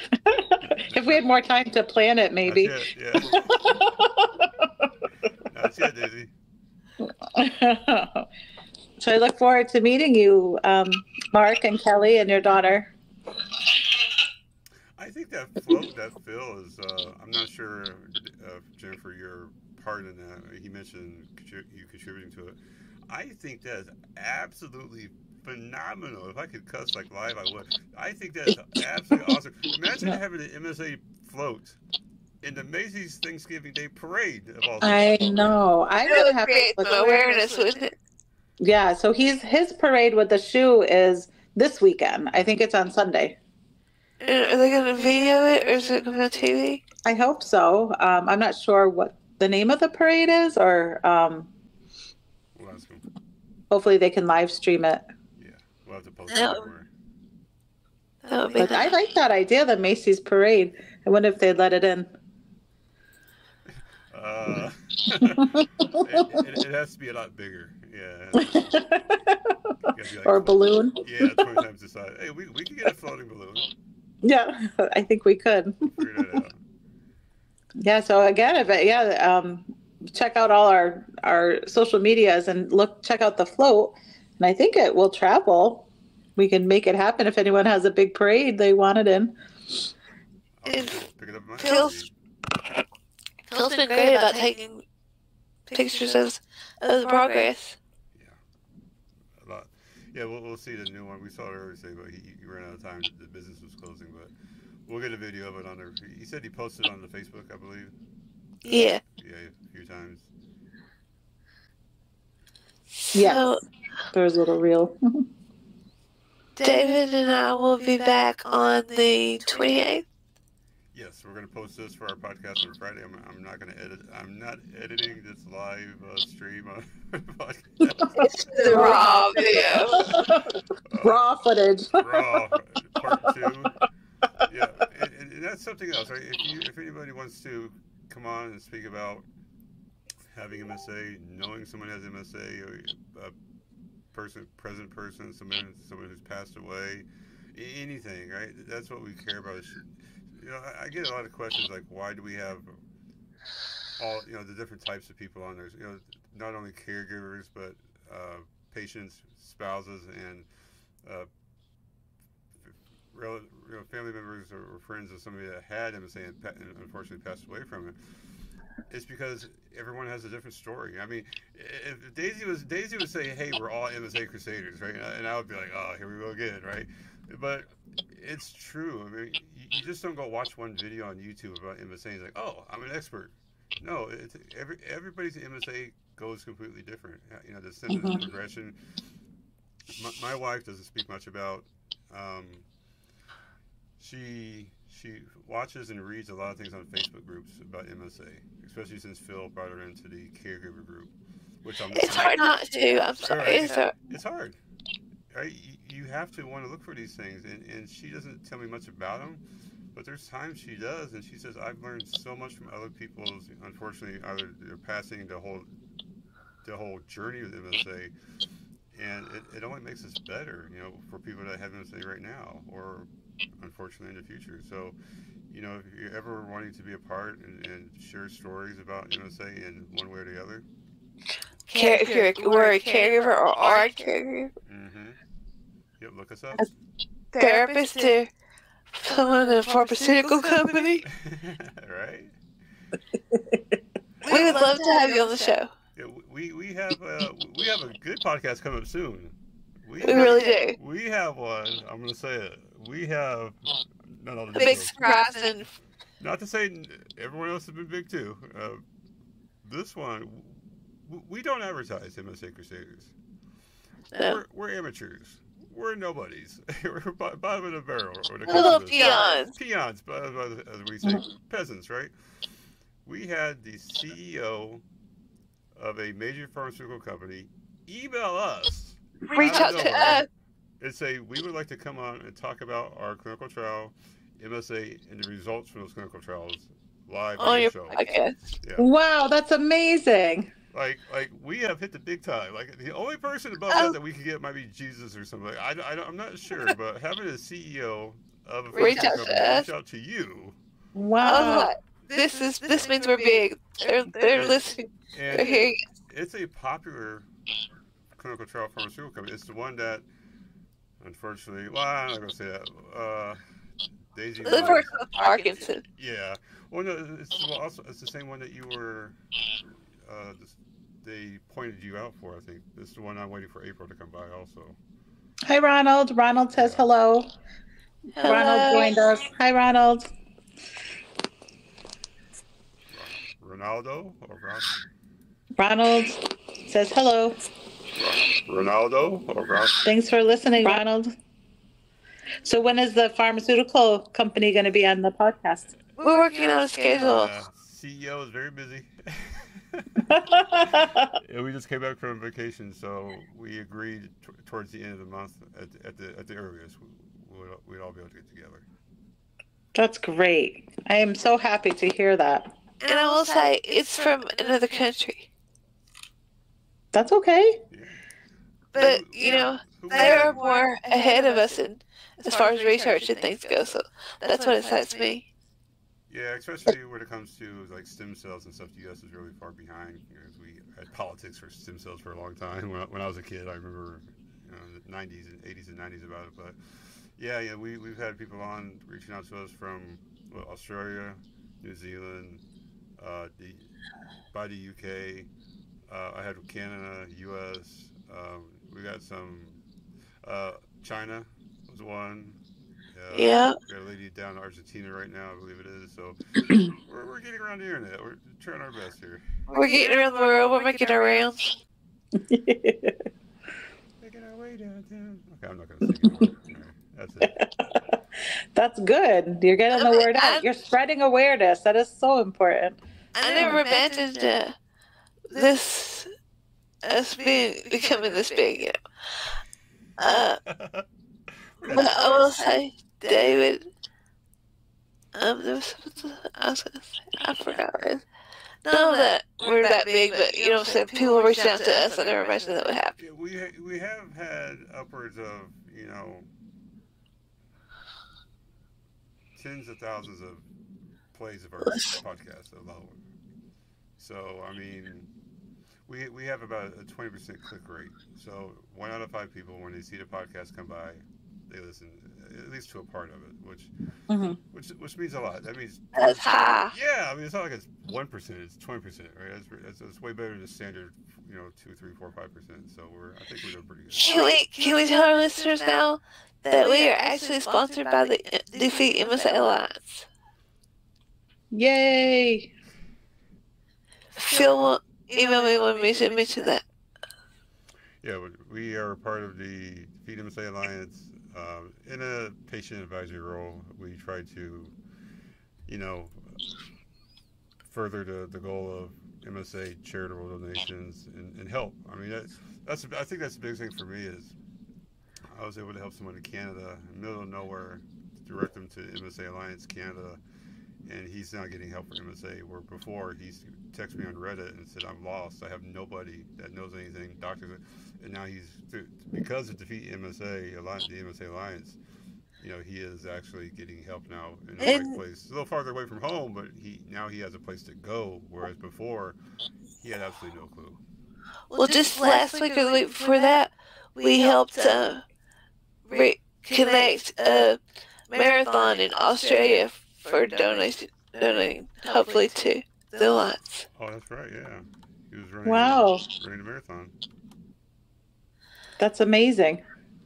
If we had more time to plan it, maybe. That's it, yeah. That's it, Daisy. So I look forward to meeting you, um, Mark and Kelly and your daughter. I think that float, that Phil is, uh, I'm not sure, uh, Jennifer, your part in that. He mentioned contri- you contributing to it. I think that is absolutely phenomenal. If I could cuss like live, I would. I think that's absolutely awesome. Imagine having an M S A float in the Macy's Thanksgiving Day Parade of all I things. know. I'm Really gonna have to create look some awareness with it. Yeah, so he's his parade with the shoe is this weekend. I think it's on Sunday. And are they going to video it or is it going to be on T V? I hope so. Um, I'm not sure what the name of the parade is, or um, We'll ask him. hopefully they can live stream it. Yeah, we'll have to post it That- somewhere. That would be But I nice. like that idea, the Macy's parade. I wonder if they'd let it in. Uh, it, it, it has to be a lot bigger. Yeah. It has to- gotta be like- Or a balloon. Yeah, twenty times the size. Hey, we, we can get a floating balloon. Yeah, I think we could. Figure that out. Yeah, so again, if it, yeah, um, check out all our our social medias and look, check out the float, and I think it will travel. We can make it happen if anyone has a big parade they want it in. I'll And pick it up in my Phil's- Phil's been great about taking pictures of, of the progress. A lot. Yeah, we'll, we'll see the new one. We saw it earlier today, but he, he ran out of time. The business was closing, but we'll get a video of it on there. He said he posted it on the Facebook, I believe. Yeah. Yeah, a few times. Yeah. So There's a little reel. David and I will be back on the twenty-eighth. Yes, we're gonna post this for our podcast on Friday. I'm, I'm not gonna edit. I'm not editing this live uh, stream on podcast. The raw video. Raw footage. Raw part two. Yeah, and, and, and that's something else, right? If you, if anybody wants to come on and speak about having M S A, knowing someone has M S A, or a person, present person, someone, someone who's passed away, anything, right? That's what we care about. You know, I, I get a lot of questions like, why do we have all, you know, the different types of people on there? You know, not only caregivers, but uh, patients, spouses, and uh, real, you know, family members or, or friends of somebody that had M S A and, pa- and unfortunately passed away from it. It's because everyone has a different story. I mean, if Daisy was Daisy would say, "Hey, we're all M S A crusaders," right? And I would be like, "Oh, here we go again," right? But it's true. I mean, you, you just don't go watch one video on YouTube about M S A and like, "Oh, I'm an expert." No, it's, every everybody's M S A goes completely different. You know, the symptoms Mhm. progression. My, my wife doesn't speak much about. Um, she she watches and reads a lot of things on Facebook groups about M S A, especially since Phil brought her into the caregiver group, which I'm. It's hard not to. I'm sorry. Right. It's hard. It's hard. Right? You, you have to want to look for these things, and, and she doesn't tell me much about them, but there's times she does, and she says, I've learned so much from other people's, unfortunately, either they're passing the whole the whole journey with M S A, and it, it only makes us better, you know, for people that have M S A right now, or unfortunately in the future. So, you know, if you're ever wanting to be a part and, and share stories about M S A in one way or the other, Care, if you're a, we're a caregiver or are a caregiver, mm-hmm. Yep, look us up. therapist to someone in a pharmaceutical company, Right? we would love to have you on the show. Yeah, we we have uh, we have a good podcast coming up soon. We, We really do. We have one. I'm gonna say it. We have no, no, A big surprise and Not to say everyone else has been big too. Uh, this one, w- we don't advertise M S A Crusaders. no. We're, we're amateurs. We're nobodies. We're bo- bottom of the barrel. Or the Little customers. peons. Peons, but as as we say, peasants, right? We had the C E O of a major pharmaceutical company email us, Reach out to us. and say we would like to come on and talk about our clinical trial, M S A, and the results from those clinical trials live on On the your show. podcast. Yeah. Wow, that's amazing. Like, like we have hit the big time. Like the only person above Oh. that that we could get might be Jesus or something. I, I, I'm not sure, but having a C E O of a Reach pharmaceutical out to company us. reach out to you, I was Wow. like, this is this means we're big. They're they're listening. They're and hearing. it's a popular clinical trial pharmaceutical company. It's the one that, unfortunately, well, I'm not gonna say that. Uh, Daisy. The was- person with Parkinson. Yeah. Well, no, it's well, also it's the same one that you were. Uh, this, they pointed you out for. I think this is the one I'm waiting for April to come by also. Hi, Ronald. Ronald says hello. Hello. Ronald joined us. Hi, Ronald. Ronaldo or Ron? Ronald says hello. Ronaldo or Ron? Thanks for listening, Ronald. So when is the pharmaceutical company going to be on the podcast? We're working on a schedule. Uh, C E O is very busy. Yeah, we just came back from vacation, so we agreed t- towards the end of the month, at, at the at the earliest, we'd, we'd all be able to get together. That's great. I am so happy to hear that. And I will say, it's from another country. That's okay. Yeah. But, you know, Who they would? are more ahead of us in, as far as research and things go, so that's what excites me. Yeah, especially when it comes to like stem cells and stuff. The U S is really far behind. You know, we had politics for stem cells for a long time. When I, when I was a kid, I remember, you know, the nineties and eighties and nineties about it. But yeah, yeah, we we've had people on reaching out to us from well, Australia, New Zealand, uh, the by the U K. Uh, I had Canada, U S. Um, we got some. Uh, China was one. Uh, Yeah. We got a lady down in Argentina right now, I believe it is. So we're, we're getting around the internet. We're trying our best here. We're getting around the world, we're making our rounds. Making our way downtown. Okay, I'm not going to sing anymore. All right, that's it. That's good. You're getting the Okay, word out. I'm- You're spreading awareness. That is so important. I never imagined uh, this, us being, becoming this big, you know. Uh, We're but not- I will say, David, um, there was something I was going to say, I forgot it. Not that we're that big, but, you know what I'm saying, people reaching out to us, I never imagined that would happen. Yeah, we ha- we have had upwards of, you know, tens of thousands of plays of our podcast alone. So I mean, we we have about a twenty percent click rate. So one out of five people, when they see the podcast come by, they listen at least to a part of it, which Mm-hmm. which which means a lot. That means That's high. yeah. I mean, it's not like it's one percent; it's twenty percent, right? It's, it's, it's way better than the standard, you know, two, three, four, five percent. So we're I think we're doing pretty good. Can we, can we tell our listeners now that we are actually sponsored by the Defeat M S A Alliance? Yay. Phil will email me when we should mention that. Yeah, we- we are part of the Defeat M S A Alliance. Um, in a patient advisory role, we try to, you know, further the, the goal of M S A charitable donations and, and help. I mean, that, that's I think that's the big thing for me is I was able to help someone in Canada, in the middle of nowhere, direct them to M S A Alliance Canada, and he's now getting help from M S A, where before he texted me on Reddit and said, I'm lost, I have nobody that knows anything, doctors, and now he's, because of Defeat M S A, the M S A Alliance, you know, he is actually getting help now in the And- right place. It's a little farther away from home, but he now he has a place to go, whereas before, he had absolutely no clue. Well, just last week or the week before that, we helped uh, re- connect a marathon in Australia for donation, donating, hopefully, to the Alliance. Oh, that's right, yeah. He was running, Wow. running a marathon. That's amazing.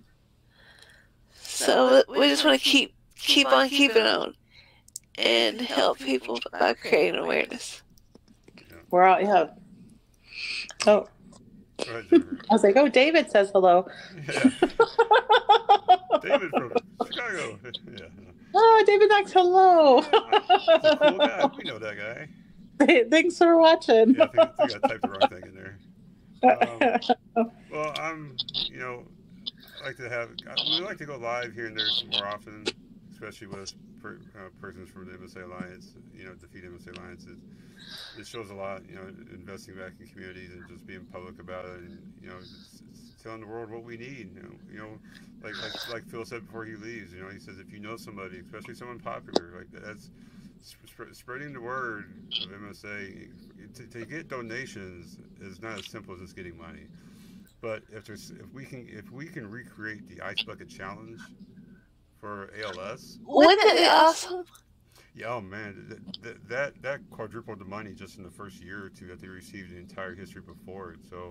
So we just want to keep keep on keeping on and help people by creating awareness. We're all, yeah. Oh, Go ahead, Jennifer. I was like, oh, David says hello. Yeah. David from Chicago. Yeah. Oh, David Knox, hello. He's a cool guy. We know that guy. Thanks for watching. Yeah, I think, I think I typed the wrong thing in there. Um, well, I'm, you know, I like to have, we like to go live here and there more often, especially with per, uh, persons from the M S A Alliance, you know, Defeat M S A Alliance. It, it shows a lot, you know, investing back in communities and just being public about it and, you know, it's, it's telling the world what we need, you know, you know like, like like Phil said before he leaves, you know, he says if you know somebody, especially someone popular, like that's sp- spreading the word of M S A. To, to get donations is not as simple as just getting money, but if there's if we can if we can recreate the Ice Bucket Challenge for A L S, Wouldn't that be awesome? yeah, oh man, that, that that that quadrupled the money just in the first year or two that they received in the entire history before it. So,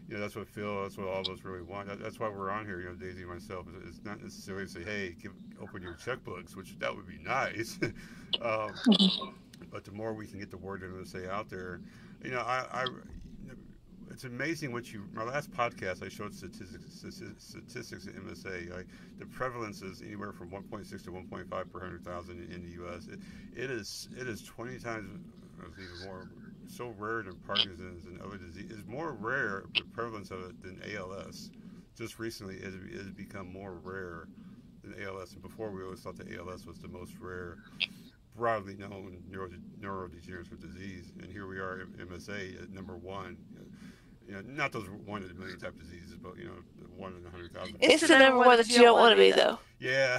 you know, that's what Phil, that's what all of us really want. That, that's why we're on here, you know, Daisy and myself. It's, it's not necessarily to say, hey, give, open your checkbooks, which that would be nice. um, but the more we can get the word in and say out there, you know, I, I it's amazing what you. My last podcast, I showed statistics, statistics at M S A. Like the prevalence is anywhere from one point six to one point five per hundred thousand in the U S. It, it is it is twenty times, even more, so rare than Parkinson's and other diseases. It's more rare, the prevalence of it, than A L S. Just recently, it has become more rare than A L S. And before, we always thought that A L S was the most rare, broadly known neuro, neurodegenerative disease. And here we are, M S A at number one. You know, not those one in a million type diseases, but you know, one in a hundred thousand. It's the number one that you don't want to be, though. Yeah,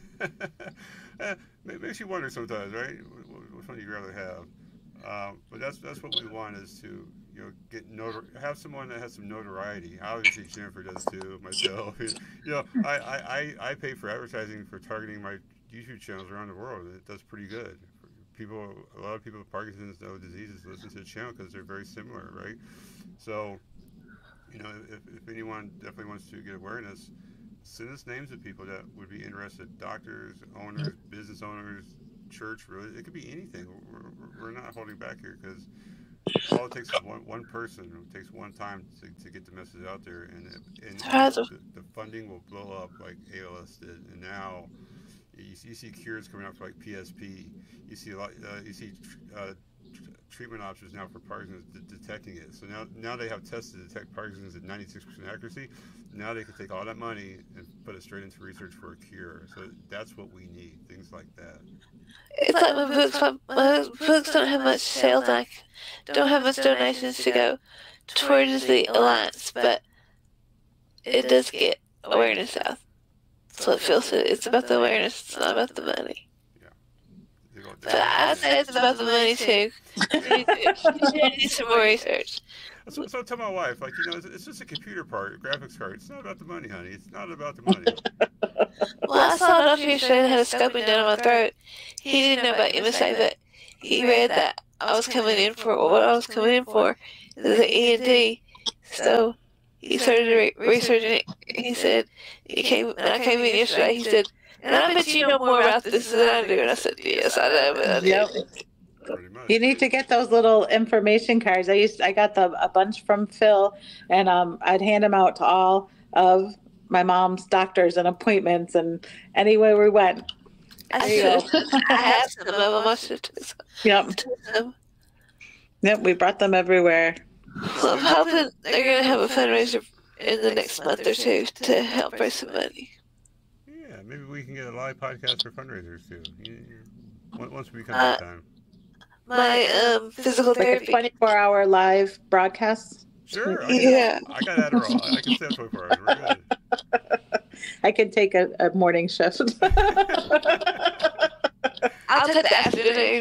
it makes you wonder sometimes, right? Which one you'd rather have? Um, but that's that's what we want, is to, you know, get notor- have someone that has some notoriety. Obviously, Jennifer does too. Myself, you know, I, I, I, I pay for advertising for targeting my YouTube channels around the world. It does pretty good. People, a lot of people with Parkinson's and other diseases listen to the channel because they're very similar, right? So, you know, if, if anyone definitely wants to get awareness, send us names of people that would be interested. Doctors, owners, business owners, church, really. It could be anything. We're, we're not holding back here, because all it takes is one, one person. It takes one time to, to get the message out there, and, and the, the funding will blow up like A L S did. And now you, you see cures coming out for like P S P. You see a lot. Uh, you see uh, treatment options now for Parkinson's, de- detecting it. So now, now they have tests to detect Parkinson's at ninety-six percent accuracy. Now they can take all that money and put it straight into research for a cure. So that's what we need. Things like that. It's like my books. My, my books don't have much sales. I don't have much donations to go towards the alliance, but it does get awareness out. So it feels it. It's about the awareness. It's not about the money. But I'd say it's about the money too. You need some more research. So, so I tell my wife, like, you know, it's, it's just a computer part, a graphics card. It's not about the money, honey. It's not about the money. Well, I saw a doctor yesterday that had a scoping down my throat. He didn't know about M S A, but he read that I was coming in for what I was coming in for, the E N T. So he started re- researching it. He said, he came, and I came in yesterday. He said, and I bet you know more about this than I do. And I said, yes, I know, but I do. Yep. You need to get those little information cards. I used, I got the a bunch from Phil, and um, I'd hand them out to all of my mom's doctors and appointments, and anywhere we went. I should. I have some of them. I should take some. Yep. Some. Yep. We brought them everywhere. Well, I'm hoping they're going to have a fundraiser in the next month or two to help raise some money. Yeah, maybe we can get a live podcast for fundraisers too. You, you, once we become Uh, that time. My um physical Like a therapy. twenty-four hour live broadcast. Sure. I, Yeah. I got Adderall. I can stay up twenty-four hours. We're good. I could take a, a morning shift. I'll take the afternoon.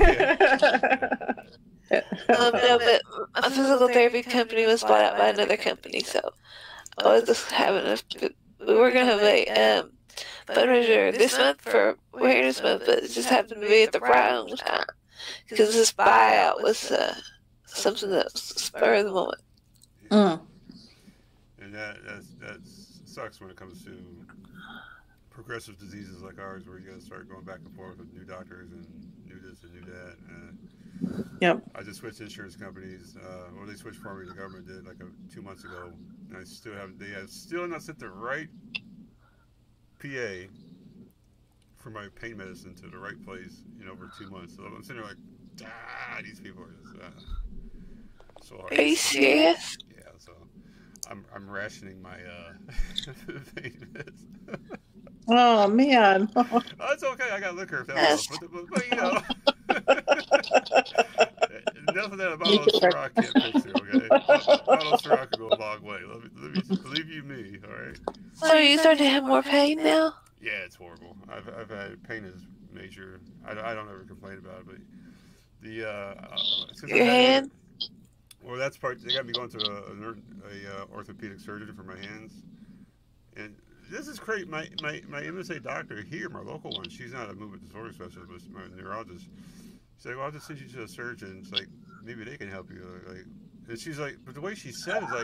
Um, no, but my physical therapy company was bought out by another company, so I was just having a. We were gonna have a um fundraiser this month for Awareness Month, but it just happened to be at the wrong time because this buyout was uh, something that was spur of the moment. Mm. And that that's, that sucks when it comes to progressive diseases like ours, where you got to start going back and forth with new doctors and new this and new that. And Yep. I just switched insurance companies, uh, or they switched for me. The government did like a, two months ago, and I still have. They have still not sent the right P A for my pain medicine to the right place in over two months. So I'm sitting there like, ah, these people are just uh, so hard. Are you serious? Yeah, so I'm I'm rationing my uh, pain medicine. Oh man. Oh, it's okay. I got liquor if that helps. But, but, but you know, enough of that. A bottle of Ciroc can't fix it. Okay, a bottle of Ciroc will go a long way. Let me, let me believe you me. All right. So are you starting to have more pain now? Yeah, it's horrible. I've I've had pain is major. I, I don't ever complain about it, but the uh, since Your I've had- hand? Well, that's part. They got me going to a, a, ner- a uh, orthopedic surgeon for my hands, and this is great. My, my my M S A doctor here, my local one, she's not a movement disorder specialist, but my neurologist. She's like, well, I'll just send you to a surgeon. It's like, maybe they can help you. Like, and she's like, but the way she said it is like,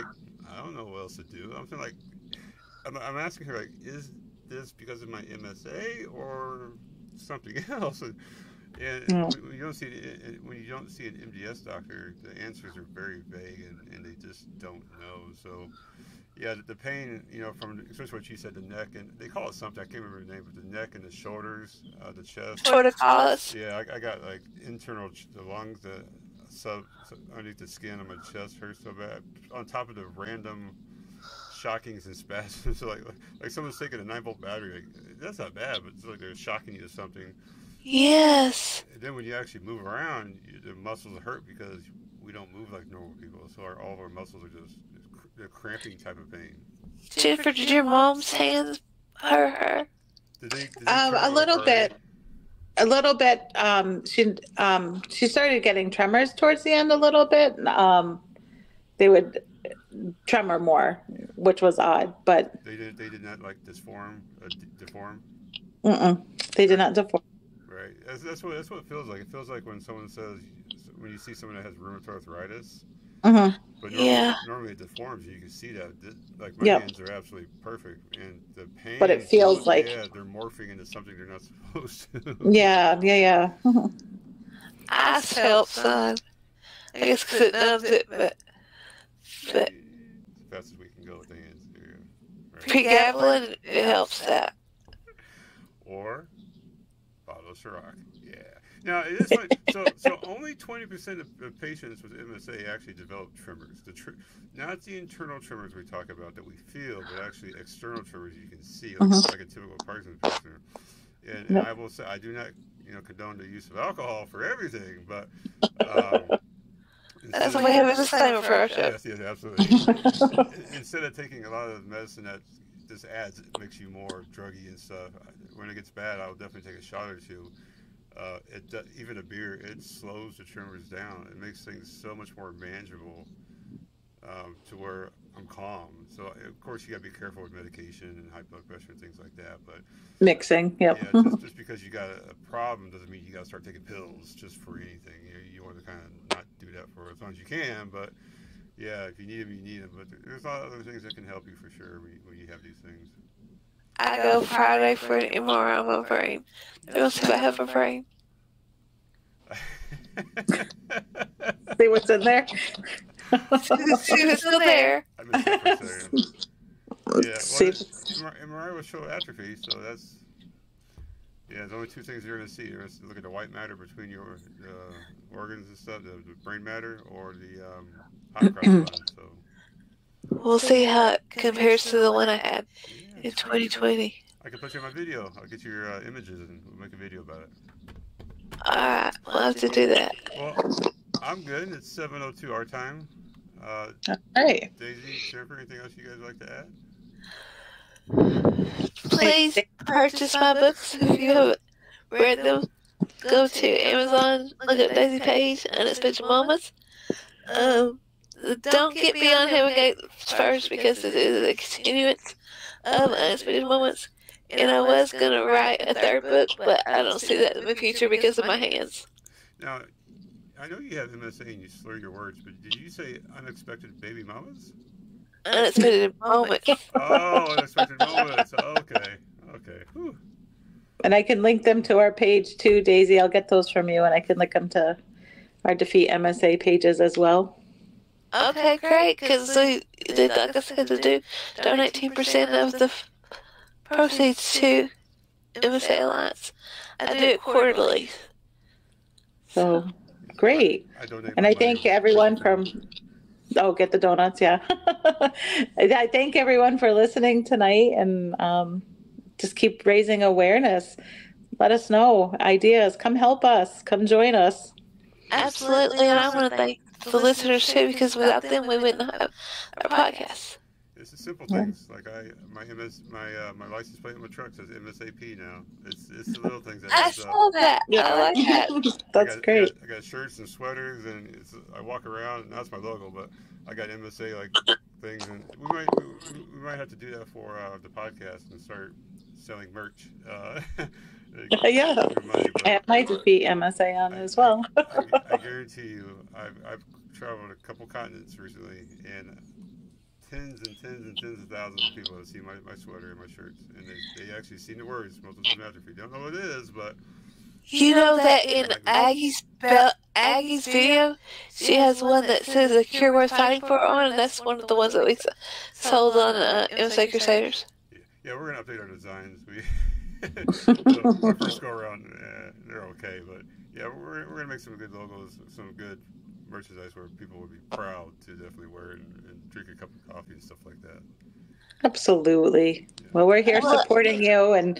I don't know what else to do. I'm feeling like I'm, I'm asking her like, is this because of my M S A or something else? And, and Mm. when you don't see it, when you don't see an M D S doctor, the answers are very vague and, and they just don't know. So yeah, the, the pain, you know, from especially what you said, the neck and they call it something I can't remember the name, but the neck and the shoulders, uh, the chest. Torticollis. Yeah, I, I got like internal ch- the lungs, the sub, sub underneath the skin on my chest hurts so bad. On top of the random shockings and spasms, so like like, like someone's taking a nine volt battery. Like, that's not bad, but it's like they're shocking you to something. Yes. And then when you actually move around, you, the muscles hurt because we don't move like normal people. So our, all of our muscles are just they're cramping type of pain. Jennifer, did your mom's hands hurt her? Did they? Did they Um, tremor a little like R A? bit. A little bit. Um, she um, she started getting tremors towards the end a little bit. Um, they would tremor more, which was odd, but They did. They did not like disform, uh, d- deform. mm-mm, they did not deform. Right. That's, that's what that's what it feels like. It feels like when someone says when you see someone that has rheumatoid arthritis, Mm-hmm. but normally, Yeah. normally it deforms. You can see that. Th- Like my Yep. hands are absolutely perfect, and the pain. But it feels like- yeah, they're morphing into something they're not supposed to. Yeah, yeah, yeah. Mhm. I felt some. I guess because it numbs it, but but As fast as we can go with the hands. There you go. Right. pregabalin, it helps that. Or bottle of Ciroc. Yeah. Now it is like so. So only twenty percent of, of patients with M S A actually develop tremors. The tr- not the internal tremors we talk about that we feel, but actually external tremors you can see, like, Mhm. like a typical Parkinson's patient. And, and Yep. I will say I do not, you know, condone the use of alcohol for everything, but um, That's instead why we of- have a disclaimer for our show. Yes, yes, absolutely. Instead of taking a lot of medicine that just adds, it makes you more druggy and stuff. When it gets bad, I'll definitely take a shot or two. Uh, it do- even a beer, it slows the tremors down. It makes things so much more manageable um, to where I'm calm. So of course you got to be careful with medication and high blood pressure and things like that. But Mixing. Yep. yeah, just, just because you got a, a problem doesn't mean you got to start taking pills just for anything. You know, you want to kind of not do that for as long as you can. But yeah, if you need them, you need them. But there's a lot of other things that can help you for sure when you, when you have these things. I go Friday for an M R I on my brain. They'll see if I have a brain. See what's in there? See if it's still there. I missed that for a second. Yeah, See well, if it's- M R I will show atrophy, so that's yeah. There's only two things you're going to see. You're going to look at the white matter between your uh, organs and stuff, the, the brain matter, or the um, hot cross bun. So We'll see how it compares to the one I had yeah, in it's twenty twenty. I can put you in my video. I'll get your uh, images and we'll make a video about it. Alright, we'll have to do that. Well, I'm good. It's seven oh two our time. Uh, Hey. Daisy, Jennifer, anything else you guys like to add? Please purchase my books if you haven't read them. Go to Amazon, look up Daisy Page, Unexpected Moments. Um, don't get Beyond Heaven Gate first because it is a continuance of Unexpected Moments. And I was going to write a third book, but I don't see that in the future because of my hands. Now, I know you have M S A and you slur your words, but did you say unexpected baby mamas? Unexpected Moments. Oh, unexpected moments. Okay, okay. Whew. And I can link them to our page too, Daisy. I'll get those from you, and I can link them to our Defeat M S A pages as well. Okay, great, because we did, like I said, to do donate ten percent of the f- proceeds to M S A Alliance. I do it quarterly. So great. I donate And my I money. thank everyone from, oh, get the donuts, yeah. I thank everyone for listening tonight, and um, just keep raising awareness. Let us know ideas. Come help us. Come join us. Absolutely, and I want to thank the listeners too, because without them, we wouldn't have our podcast. It's the simple Yeah. things. Like I, my M S, my uh, my license plate on my truck says M S A P now. It's it's the little things that. I adds up. saw that. I like that. That's I got, great. I got, I got shirts and sweaters, and it's, I walk around, and that's my logo, but I got M S A like things, and we might we, we might have to do that for uh, the podcast and start selling merch. Uh, Yeah. your money, but I have my Defeat M S A on as well. I, I guarantee you, I've, I've traveled a couple continents recently, and tens and tens and tens of thousands of people that see my, my sweater and my shirts, and they, they actually seen the words multiple atrophy. Don't know what it is, but You know that in Aggie's be- Aggie's video, she has one that says "The Cure Worth Fighting For" on, and that's one of the ones that we s- sold on uh, M S A Crusaders. yeah, yeah, we're gonna update our designs. We so our first go around, uh, they're okay, but yeah, we're we're gonna make some good logos, some good merchandise where people would be proud to definitely wear it and, and drink a cup of coffee and stuff like that. Absolutely. Well, we're here supporting you, and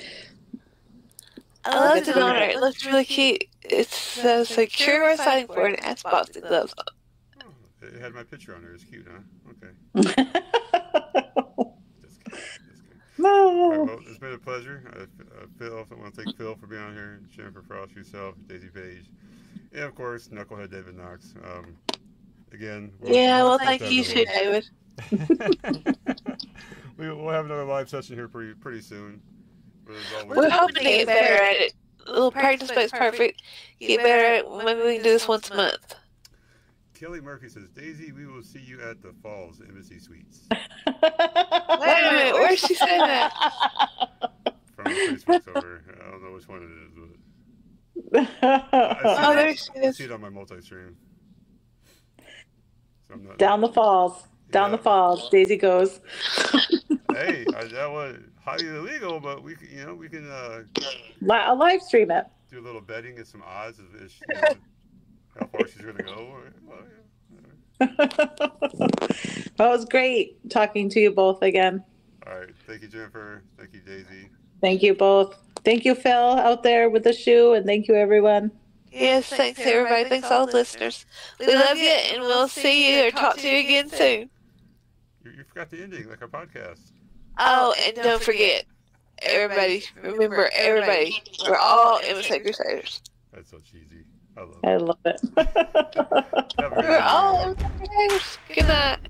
I loved it on her. It looked really cute. It says "The Cure Worth Fighting For" and it has boxing gloves on. Oh, it had my picture on there. It's cute, huh? Okay. Just kidding. Just kidding. All right, no. well, it's been a pleasure. Uh, uh, Phil, I want to thank Phil for being on here, Jennifer Frost, yourself, Daisy Page, and of course, Knucklehead David Knox. Um, again, we'll, Yeah, well, we'll thank have you too, another- David. we, we'll have another live session here pretty pretty soon. But as always, We're hoping to get better at it. A little practice makes perfect. Get better at it. Maybe we can do this once a month. Kelly Murphy says, Daisy, we will see you at the Falls Embassy Suites. Wait a minute, where's she saying that? From Facebook's over. I don't know which one it is, but I Oh, see, there it, she I is. see it on my multi-stream. So I'm not, Down the falls. Down Yeah. the falls. Daisy goes. Hey, I, that was highly illegal, but we can, you know, we can uh, Li- I'll live stream it. do a little betting, get some odds of is she, you know, how far she's going to go. Well, yeah. Well, it was great talking to you both again. All right. Thank you, Jennifer. Thank you, Daisy. Thank you both. Thank you, Phil, out there with the shoe, and thank you, everyone. Yes, thanks everybody. Thanks all the listeners. We love you, and we'll see you or talk to you again soon. You, you forgot the ending, like our podcast. Oh, and don't forget, everybody, remember, everybody, we're all M S A Crusaders. That's so cheesy. I love I it. love it. Have a good We're all night. M S A Crusaders. Good night.